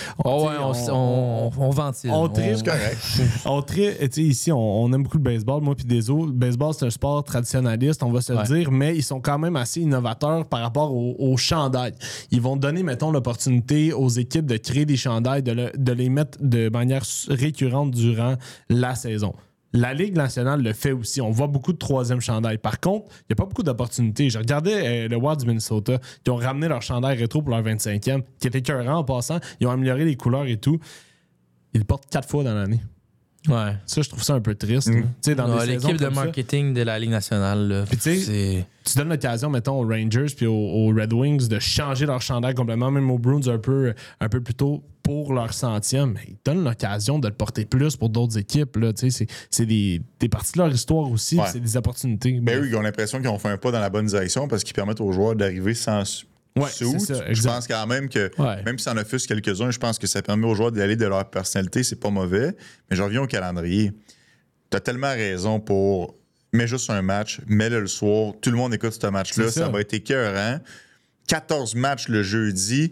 On ventile. On tripe. On tripe. Ici, on aime beaucoup le baseball, moi puis des autres. Le baseball, c'est un sport traditionnaliste, on va se le dire, mais ils sont quand même assez innovateurs par rapport aux chandails. Ils vont donner, mettons, l'opportunité aux équipes de créer des chandails, de les mettre de manière récurrente durant la saison. La Ligue nationale le fait aussi. On voit beaucoup de troisième chandail. Par contre, il n'y a pas beaucoup d'opportunités. Je regardais le Wild du Minnesota qui ont ramené leur chandail rétro pour leur 25e, qui était écœurant en passant. Ils ont amélioré les couleurs et tout. Ils le portent 4 fois dans l'année. Ouais. Ça, je trouve ça un peu triste. Dans l'équipe de marketing de la Ligue nationale, tu donnes l'occasion, mettons, aux Rangers puis aux Red Wings de changer leur chandail complètement, même aux Bruins un peu plus tôt pour leur 100e. Mais ils donnent l'occasion de le porter plus pour d'autres équipes. Là. C'est des parties de leur histoire aussi, c'est des opportunités. Ben oui, ils ont l'impression qu'ils ont fait un pas dans la bonne direction parce qu'ils permettent aux joueurs d'arriver sans Ouais, suit. c'est ça, Je exact. pense quand même que, Ouais. même si ça en offusque quelques-uns, je pense que ça permet aux joueurs d'aller de leur personnalité, c'est pas mauvais. Mais je reviens au calendrier. T'as tellement raison pour... Mets juste un match, mets-le le soir, tout le monde écoute ce match-là, C'est ça. ça va être écœurant. 14 matchs le jeudi,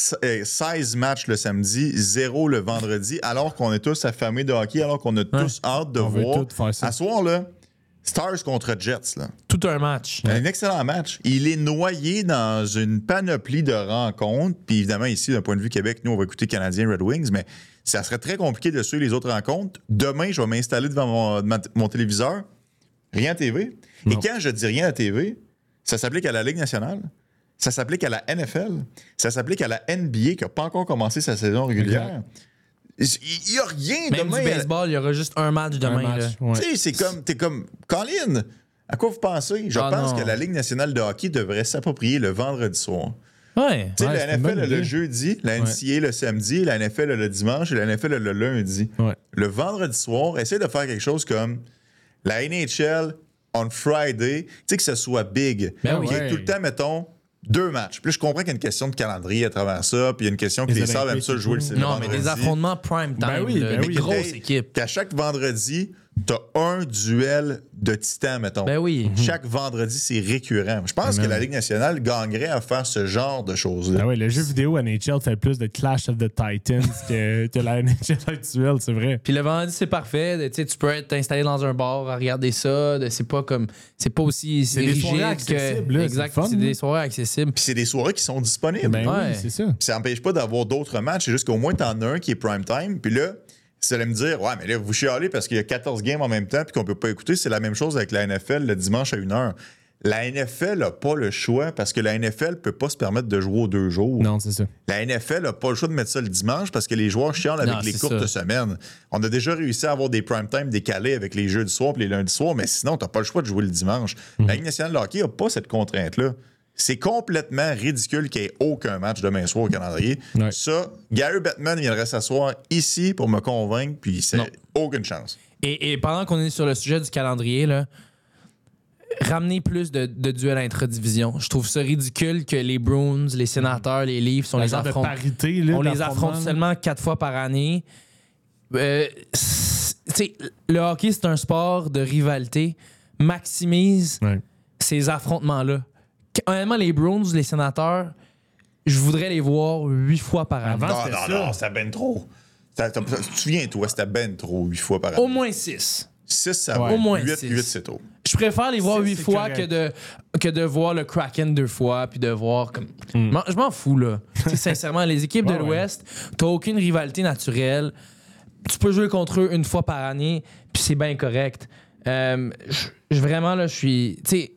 16 matchs le samedi, 0 le vendredi, alors qu'on est tous affamés de hockey, alors qu'on a tous hâte de On veut voir. tout faire ça. À ce soir, là, Stars contre Jets, là. Tout un match. Un excellent match. Il est noyé dans une panoplie de rencontres. Puis évidemment, ici, d'un point de vue Québec, nous, on va écouter Canadiens Red Wings, mais ça serait très compliqué de suivre les autres rencontres. Demain, je vais m'installer devant mon téléviseur. Rien à TV. Non. Et quand je dis rien à TV, ça s'applique à la Ligue nationale, ça s'applique à la NFL, ça s'applique à la NBA qui n'a pas encore commencé sa saison régulière. Il n'y a rien Même demain. du baseball, il y aura juste un match demain. Un match, là. ouais. Tu sais, t'es comme, Colin, à quoi vous pensez? Je pense non. que la Ligue nationale de hockey devrait s'approprier le vendredi soir. Ouais. Tu sais, Ouais, c'est la une NFL bonne a le idée. jeudi, la NCAA le samedi, la NFL a le dimanche et la NFL a le lundi. Ouais. Le vendredi soir, essaye de faire quelque chose comme la NHL on Friday, tu sais, que ce soit big. Ben oui. Qu'il y ait tout le temps, mettons, 2 matchs. Puis là, je comprends qu'il y a une question de calendrier à travers ça, puis il y a une question que Les les Stars aiment Olympiques ça et jouer tout. le Non, vendredi. mais des affrontements prime time. Ben oui, là, ben des oui. grosses Hey, équipes. Qu'à chaque vendredi, t'as un duel de titans, mettons. Ben oui. Chaque vendredi, c'est récurrent. Je pense que la Ligue nationale gagnerait à faire ce genre de choses-là. Ah ouais, le jeu vidéo NHL fait plus de Clash of the Titans que la NHL actuelle, c'est vrai. Puis le vendredi, c'est parfait. Tu sais, tu peux être installé dans un bar à regarder ça. C'est pas comme. C'est pas aussi C'est des rigide soirées que. accessibles, là, Exact. c'est le fun, C'est là. des soirées accessibles. Puis c'est des soirées qui sont disponibles. Ben Ouais. oui, c'est ça. Puis ça n'empêche pas d'avoir d'autres matchs. C'est juste qu'au moins, t'en as un qui est prime time. Puis là, vous allez me dire, ouais, mais là, vous chialez parce qu'il y a 14 games en même temps puis qu'on peut pas écouter. C'est la même chose avec la NFL le dimanche à 1h. La NFL n'a pas le choix parce que la NFL peut pas se permettre de jouer aux 2 jours. Non, c'est ça. La NFL n'a pas le choix de mettre ça le dimanche parce que les joueurs chialent avec Non, les c'est courtes ça. semaines. On a déjà réussi à avoir des prime time décalés avec les jeux du soir et les lundis soirs, mais sinon, tu n'as pas le choix de jouer le dimanche. La Ligue nationale de hockey n'a pas cette contrainte-là. C'est complètement ridicule qu'il n'y ait aucun match demain soir au calendrier. Ouais. Ça, Gary Bettman viendrait s'asseoir ici pour me convaincre, puis c'est Non. aucune chance. Et pendant qu'on est sur le sujet du calendrier, là, ramener plus de duels intra-division. Je trouve ça ridicule que les Bruins, les Sénateurs, les Leafs, on La les genre de affronte. parité, là, On les d'affrontement, affronte là. seulement 4 fois par année. Tu sais, le hockey, c'est un sport de rivalité. Maximise Ouais. ces affrontements-là. Honnêtement, les Bruins, les Sénateurs, je voudrais les voir 8 fois par année. Avant, Non, c'était non, ça. non, c'était ben trop. Souviens-toi, c'était ben trop 8 fois par année. Au moins 6. 6, ça Ouais. va. Au moins 8, six. 8 c'est trop. Je préfère les voir C'est 8 fois correct. que de voir le Kraken 2 fois, puis de voir comme. Je m'en fous, là. Tu sais, sincèrement, les équipes de Ouais, ouais. l'Ouest, t'as aucune rivalité naturelle. Tu peux jouer contre eux une fois par année, puis c'est bien correct. Vraiment, là, je suis. Tu sais.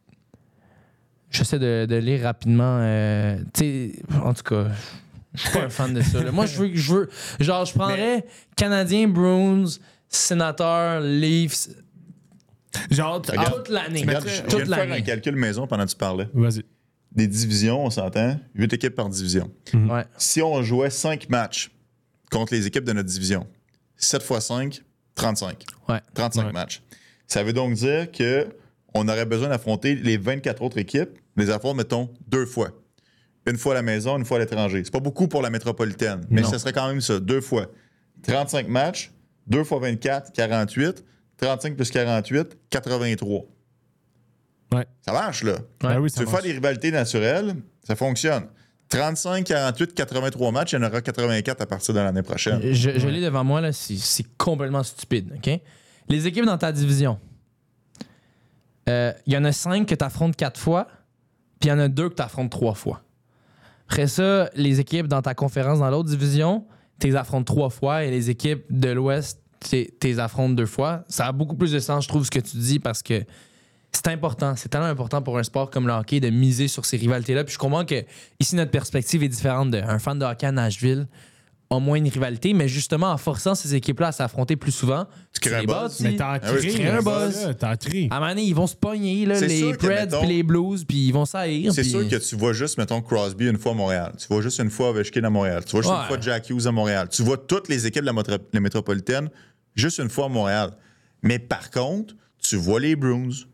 J'essaie de lire rapidement. Tu sais, en tout cas, je suis pas un fan de ça. là. Moi, je veux. Genre, je prendrais Canadiens, Bruins, Sénateurs, Leafs, Genre, toute l'année. Regarde, je viens Toute de faire un l'année. calcul maison pendant que tu parlais. vas-y. Des divisions, on s'entend, 8 équipes par division. Ouais. Si on jouait 5 matchs contre les équipes de notre division, 7 x 5, 35. Ouais. 35 Ouais. matchs. Ça veut donc dire qu'on aurait besoin d'affronter les 24 autres équipes, les affronter, mettons, 2 fois. Une fois à la maison, une fois à l'étranger. C'est pas beaucoup pour la métropolitaine, mais Non. ce serait quand même ça, 2 fois. 35 matchs, 2 fois 24, 48. 35 plus 48, 83. Ouais. Ça marche, là. Ben oui, Tu ça veux faire marche. des rivalités naturelles, ça fonctionne. 35, 48, 83 matchs, il y en aura 84 à partir de l'année prochaine. Je l'ai devant moi, là, c'est complètement stupide, OK? Les équipes dans ta division, il y en a 5 que tu affrontes 4 fois, puis il y en a 2 que tu affrontes 3 fois. Après ça, les équipes dans ta conférence dans l'autre division, tu les affrontes 3 fois, et les équipes de l'Ouest, tu les affrontes 2 fois. Ça a beaucoup plus de sens, je trouve, ce que tu dis, parce que c'est important. C'est tellement important pour un sport comme le hockey de miser sur ces rivalités-là. Puis je comprends que ici, notre perspective est différente d'un fan de hockey à Nashville a moins une rivalité, mais justement, en forçant ces équipes-là à s'affronter plus souvent, Tu crées un les buzz. bâtis. Mais t'en Ah oui, crées, tu crées un là, buzz. là, t'en crées. À un moment donné, ils vont se pogner, là, C'est les sûr que, Preds mettons- puis les Blues, puis ils vont s'haïr. C'est puis- sûr que tu vois juste, mettons, Crosby une fois à Montréal. Tu vois juste une fois Ovechkin à Montréal. Tu vois juste Ouais. une fois Jack Hughes à Montréal. Tu vois toutes les équipes de la métropolitaine juste une fois à Montréal. Mais par contre, tu vois les Bruins,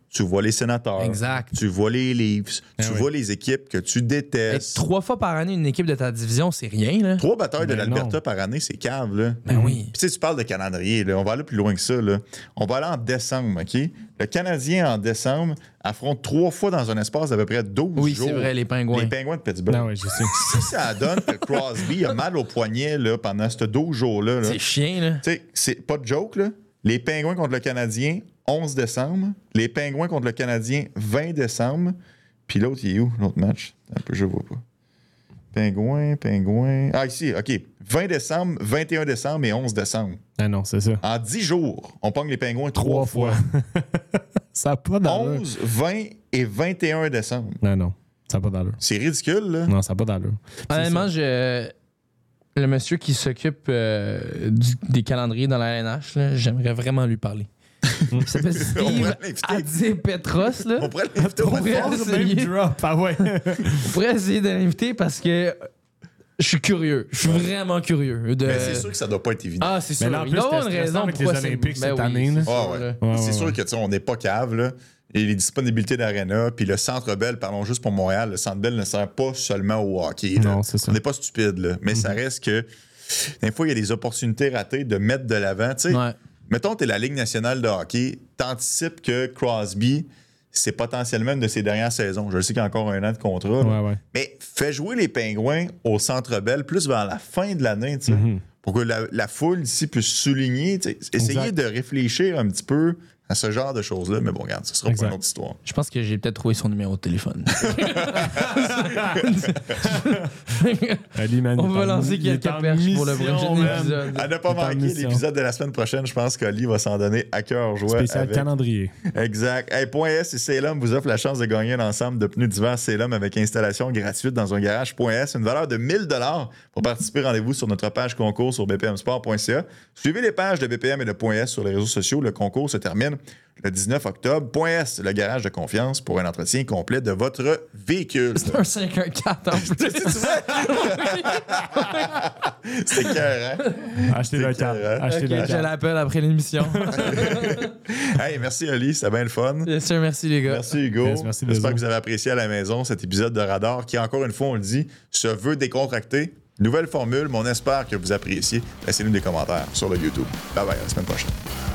tu vois les Sénateurs. Exact. Tu vois les Leafs. Tu vois les équipes que tu Et détestes. 3 fois par année, une équipe de ta division, c'est rien, là. 3 batailles de Ben l'Alberta non. par année, c'est cave, là. Ben oui. Puis tu sais, tu parles de calendrier, là. On va aller plus loin que ça, là. On va aller en décembre, OK? Le Canadien, en décembre, affronte 3 fois dans un espace d'à peu près 12 Oui, jours. c'est vrai, les Pingouins. Les Pingouins de Pittsburgh. Non, ouais, je sais. Si ça donne que Crosby a mal au poignet là, pendant ces 12 jours-là, là, C'est chien, là. tu sais, c'est pas de joke, là. Les Pingouins contre le Canadien, 11 décembre. Les Pingouins contre le Canadien, 20 décembre. Puis l'autre, il est où, l'autre match? Un peu, je vois pas. Pingouins. Ah, ici, OK. 20 décembre, 21 décembre et 11 décembre. Ah non, c'est ça. En 10 jours, on pogne les Pingouins 3 fois. Ça n'a pas d'allure. 11, 20 et 21 décembre. Non, ça n'a pas d'allure. C'est ridicule, là. Non, ça n'a pas d'allure. Honnêtement, le monsieur qui s'occupe des calendriers dans la LNH, là, j'aimerais vraiment lui parler. Il s'appelle On Steve pourrait l'inviter. Adzé-Petros, là. On pourrait l'inviter au On pourrait podcast. essayer. drop, ah ouais. On pourrait essayer de l'inviter parce que je suis curieux. Je suis vraiment curieux. Mais c'est sûr que ça doit pas être évident. Ah, c'est sûr. Mais là, en Il plus, doit y avoir une c'était raison stressant avec pourquoi les c'est... Olympiques Ben cette oui, année, c'est là. sûr, Ah ouais. là. Ouais, C'est ouais, sûr ouais. que tu sais, on n'est pas cave, là. Et les disponibilités d'Arena, puis le Centre Bell, parlons juste pour Montréal, le Centre Bell ne sert pas seulement au hockey. Là. Non, c'est ça. On n'est pas stupide, là. Mais ça reste que des fois, il y a des opportunités ratées de mettre de l'avant. Tu sais, Ouais. mettons, tu es la Ligue nationale de hockey, t'anticipes que Crosby, c'est potentiellement une de ses dernières saisons. Je sais qu'il y a encore 1 an de contrat. là. Ouais. Mais fais jouer les Pingouins au Centre Bell plus vers la fin de l'année, tu sais, pour que la foule ici puisse souligner, tu sais, essayer Exact. de réfléchir un petit peu à ce genre de choses-là. Mais bon, regarde, ce sera pas une autre histoire. Je pense que j'ai peut-être trouvé son numéro de téléphone. Ali, man, On il est va en- lancer il est quelques en perches pour le mission, prochain man. épisode. À ne pas Il est en manquer mission. l'épisode de la semaine prochaine, je pense qu'Ali va s'en donner à cœur joie. Spécial avec- calendrier. Exact. Hey, Point S et Salem vous offre la chance de gagner un ensemble de pneus d'hiver Salem avec installation gratuite dans un garage. Point S, une valeur de 1 000 Pour participer, rendez-vous sur notre page concours sur bpmsport.ca. Suivez les pages de BPM et de Point S sur les réseaux sociaux. Le concours se termine le 19 octobre. Point S, le garage de confiance pour un entretien complet de votre véhicule. C'est un 514 en plus. C'est cœur, hein? Achetez C'est le clair, hein? cadre. Achetez Ok, le je cadre. l'appelle après l'émission. Hey, merci Ali, c'était bien le fun. Bien sûr, merci les gars. Merci Hugo. Yes, merci, J'espère Lezo. que vous avez apprécié à la maison cet épisode de Radar qui, encore une fois, on le dit, se veut décontracté. Nouvelle formule, mais on espère que vous appréciez. Laissez-nous des commentaires sur le YouTube. Bye bye, à la semaine prochaine.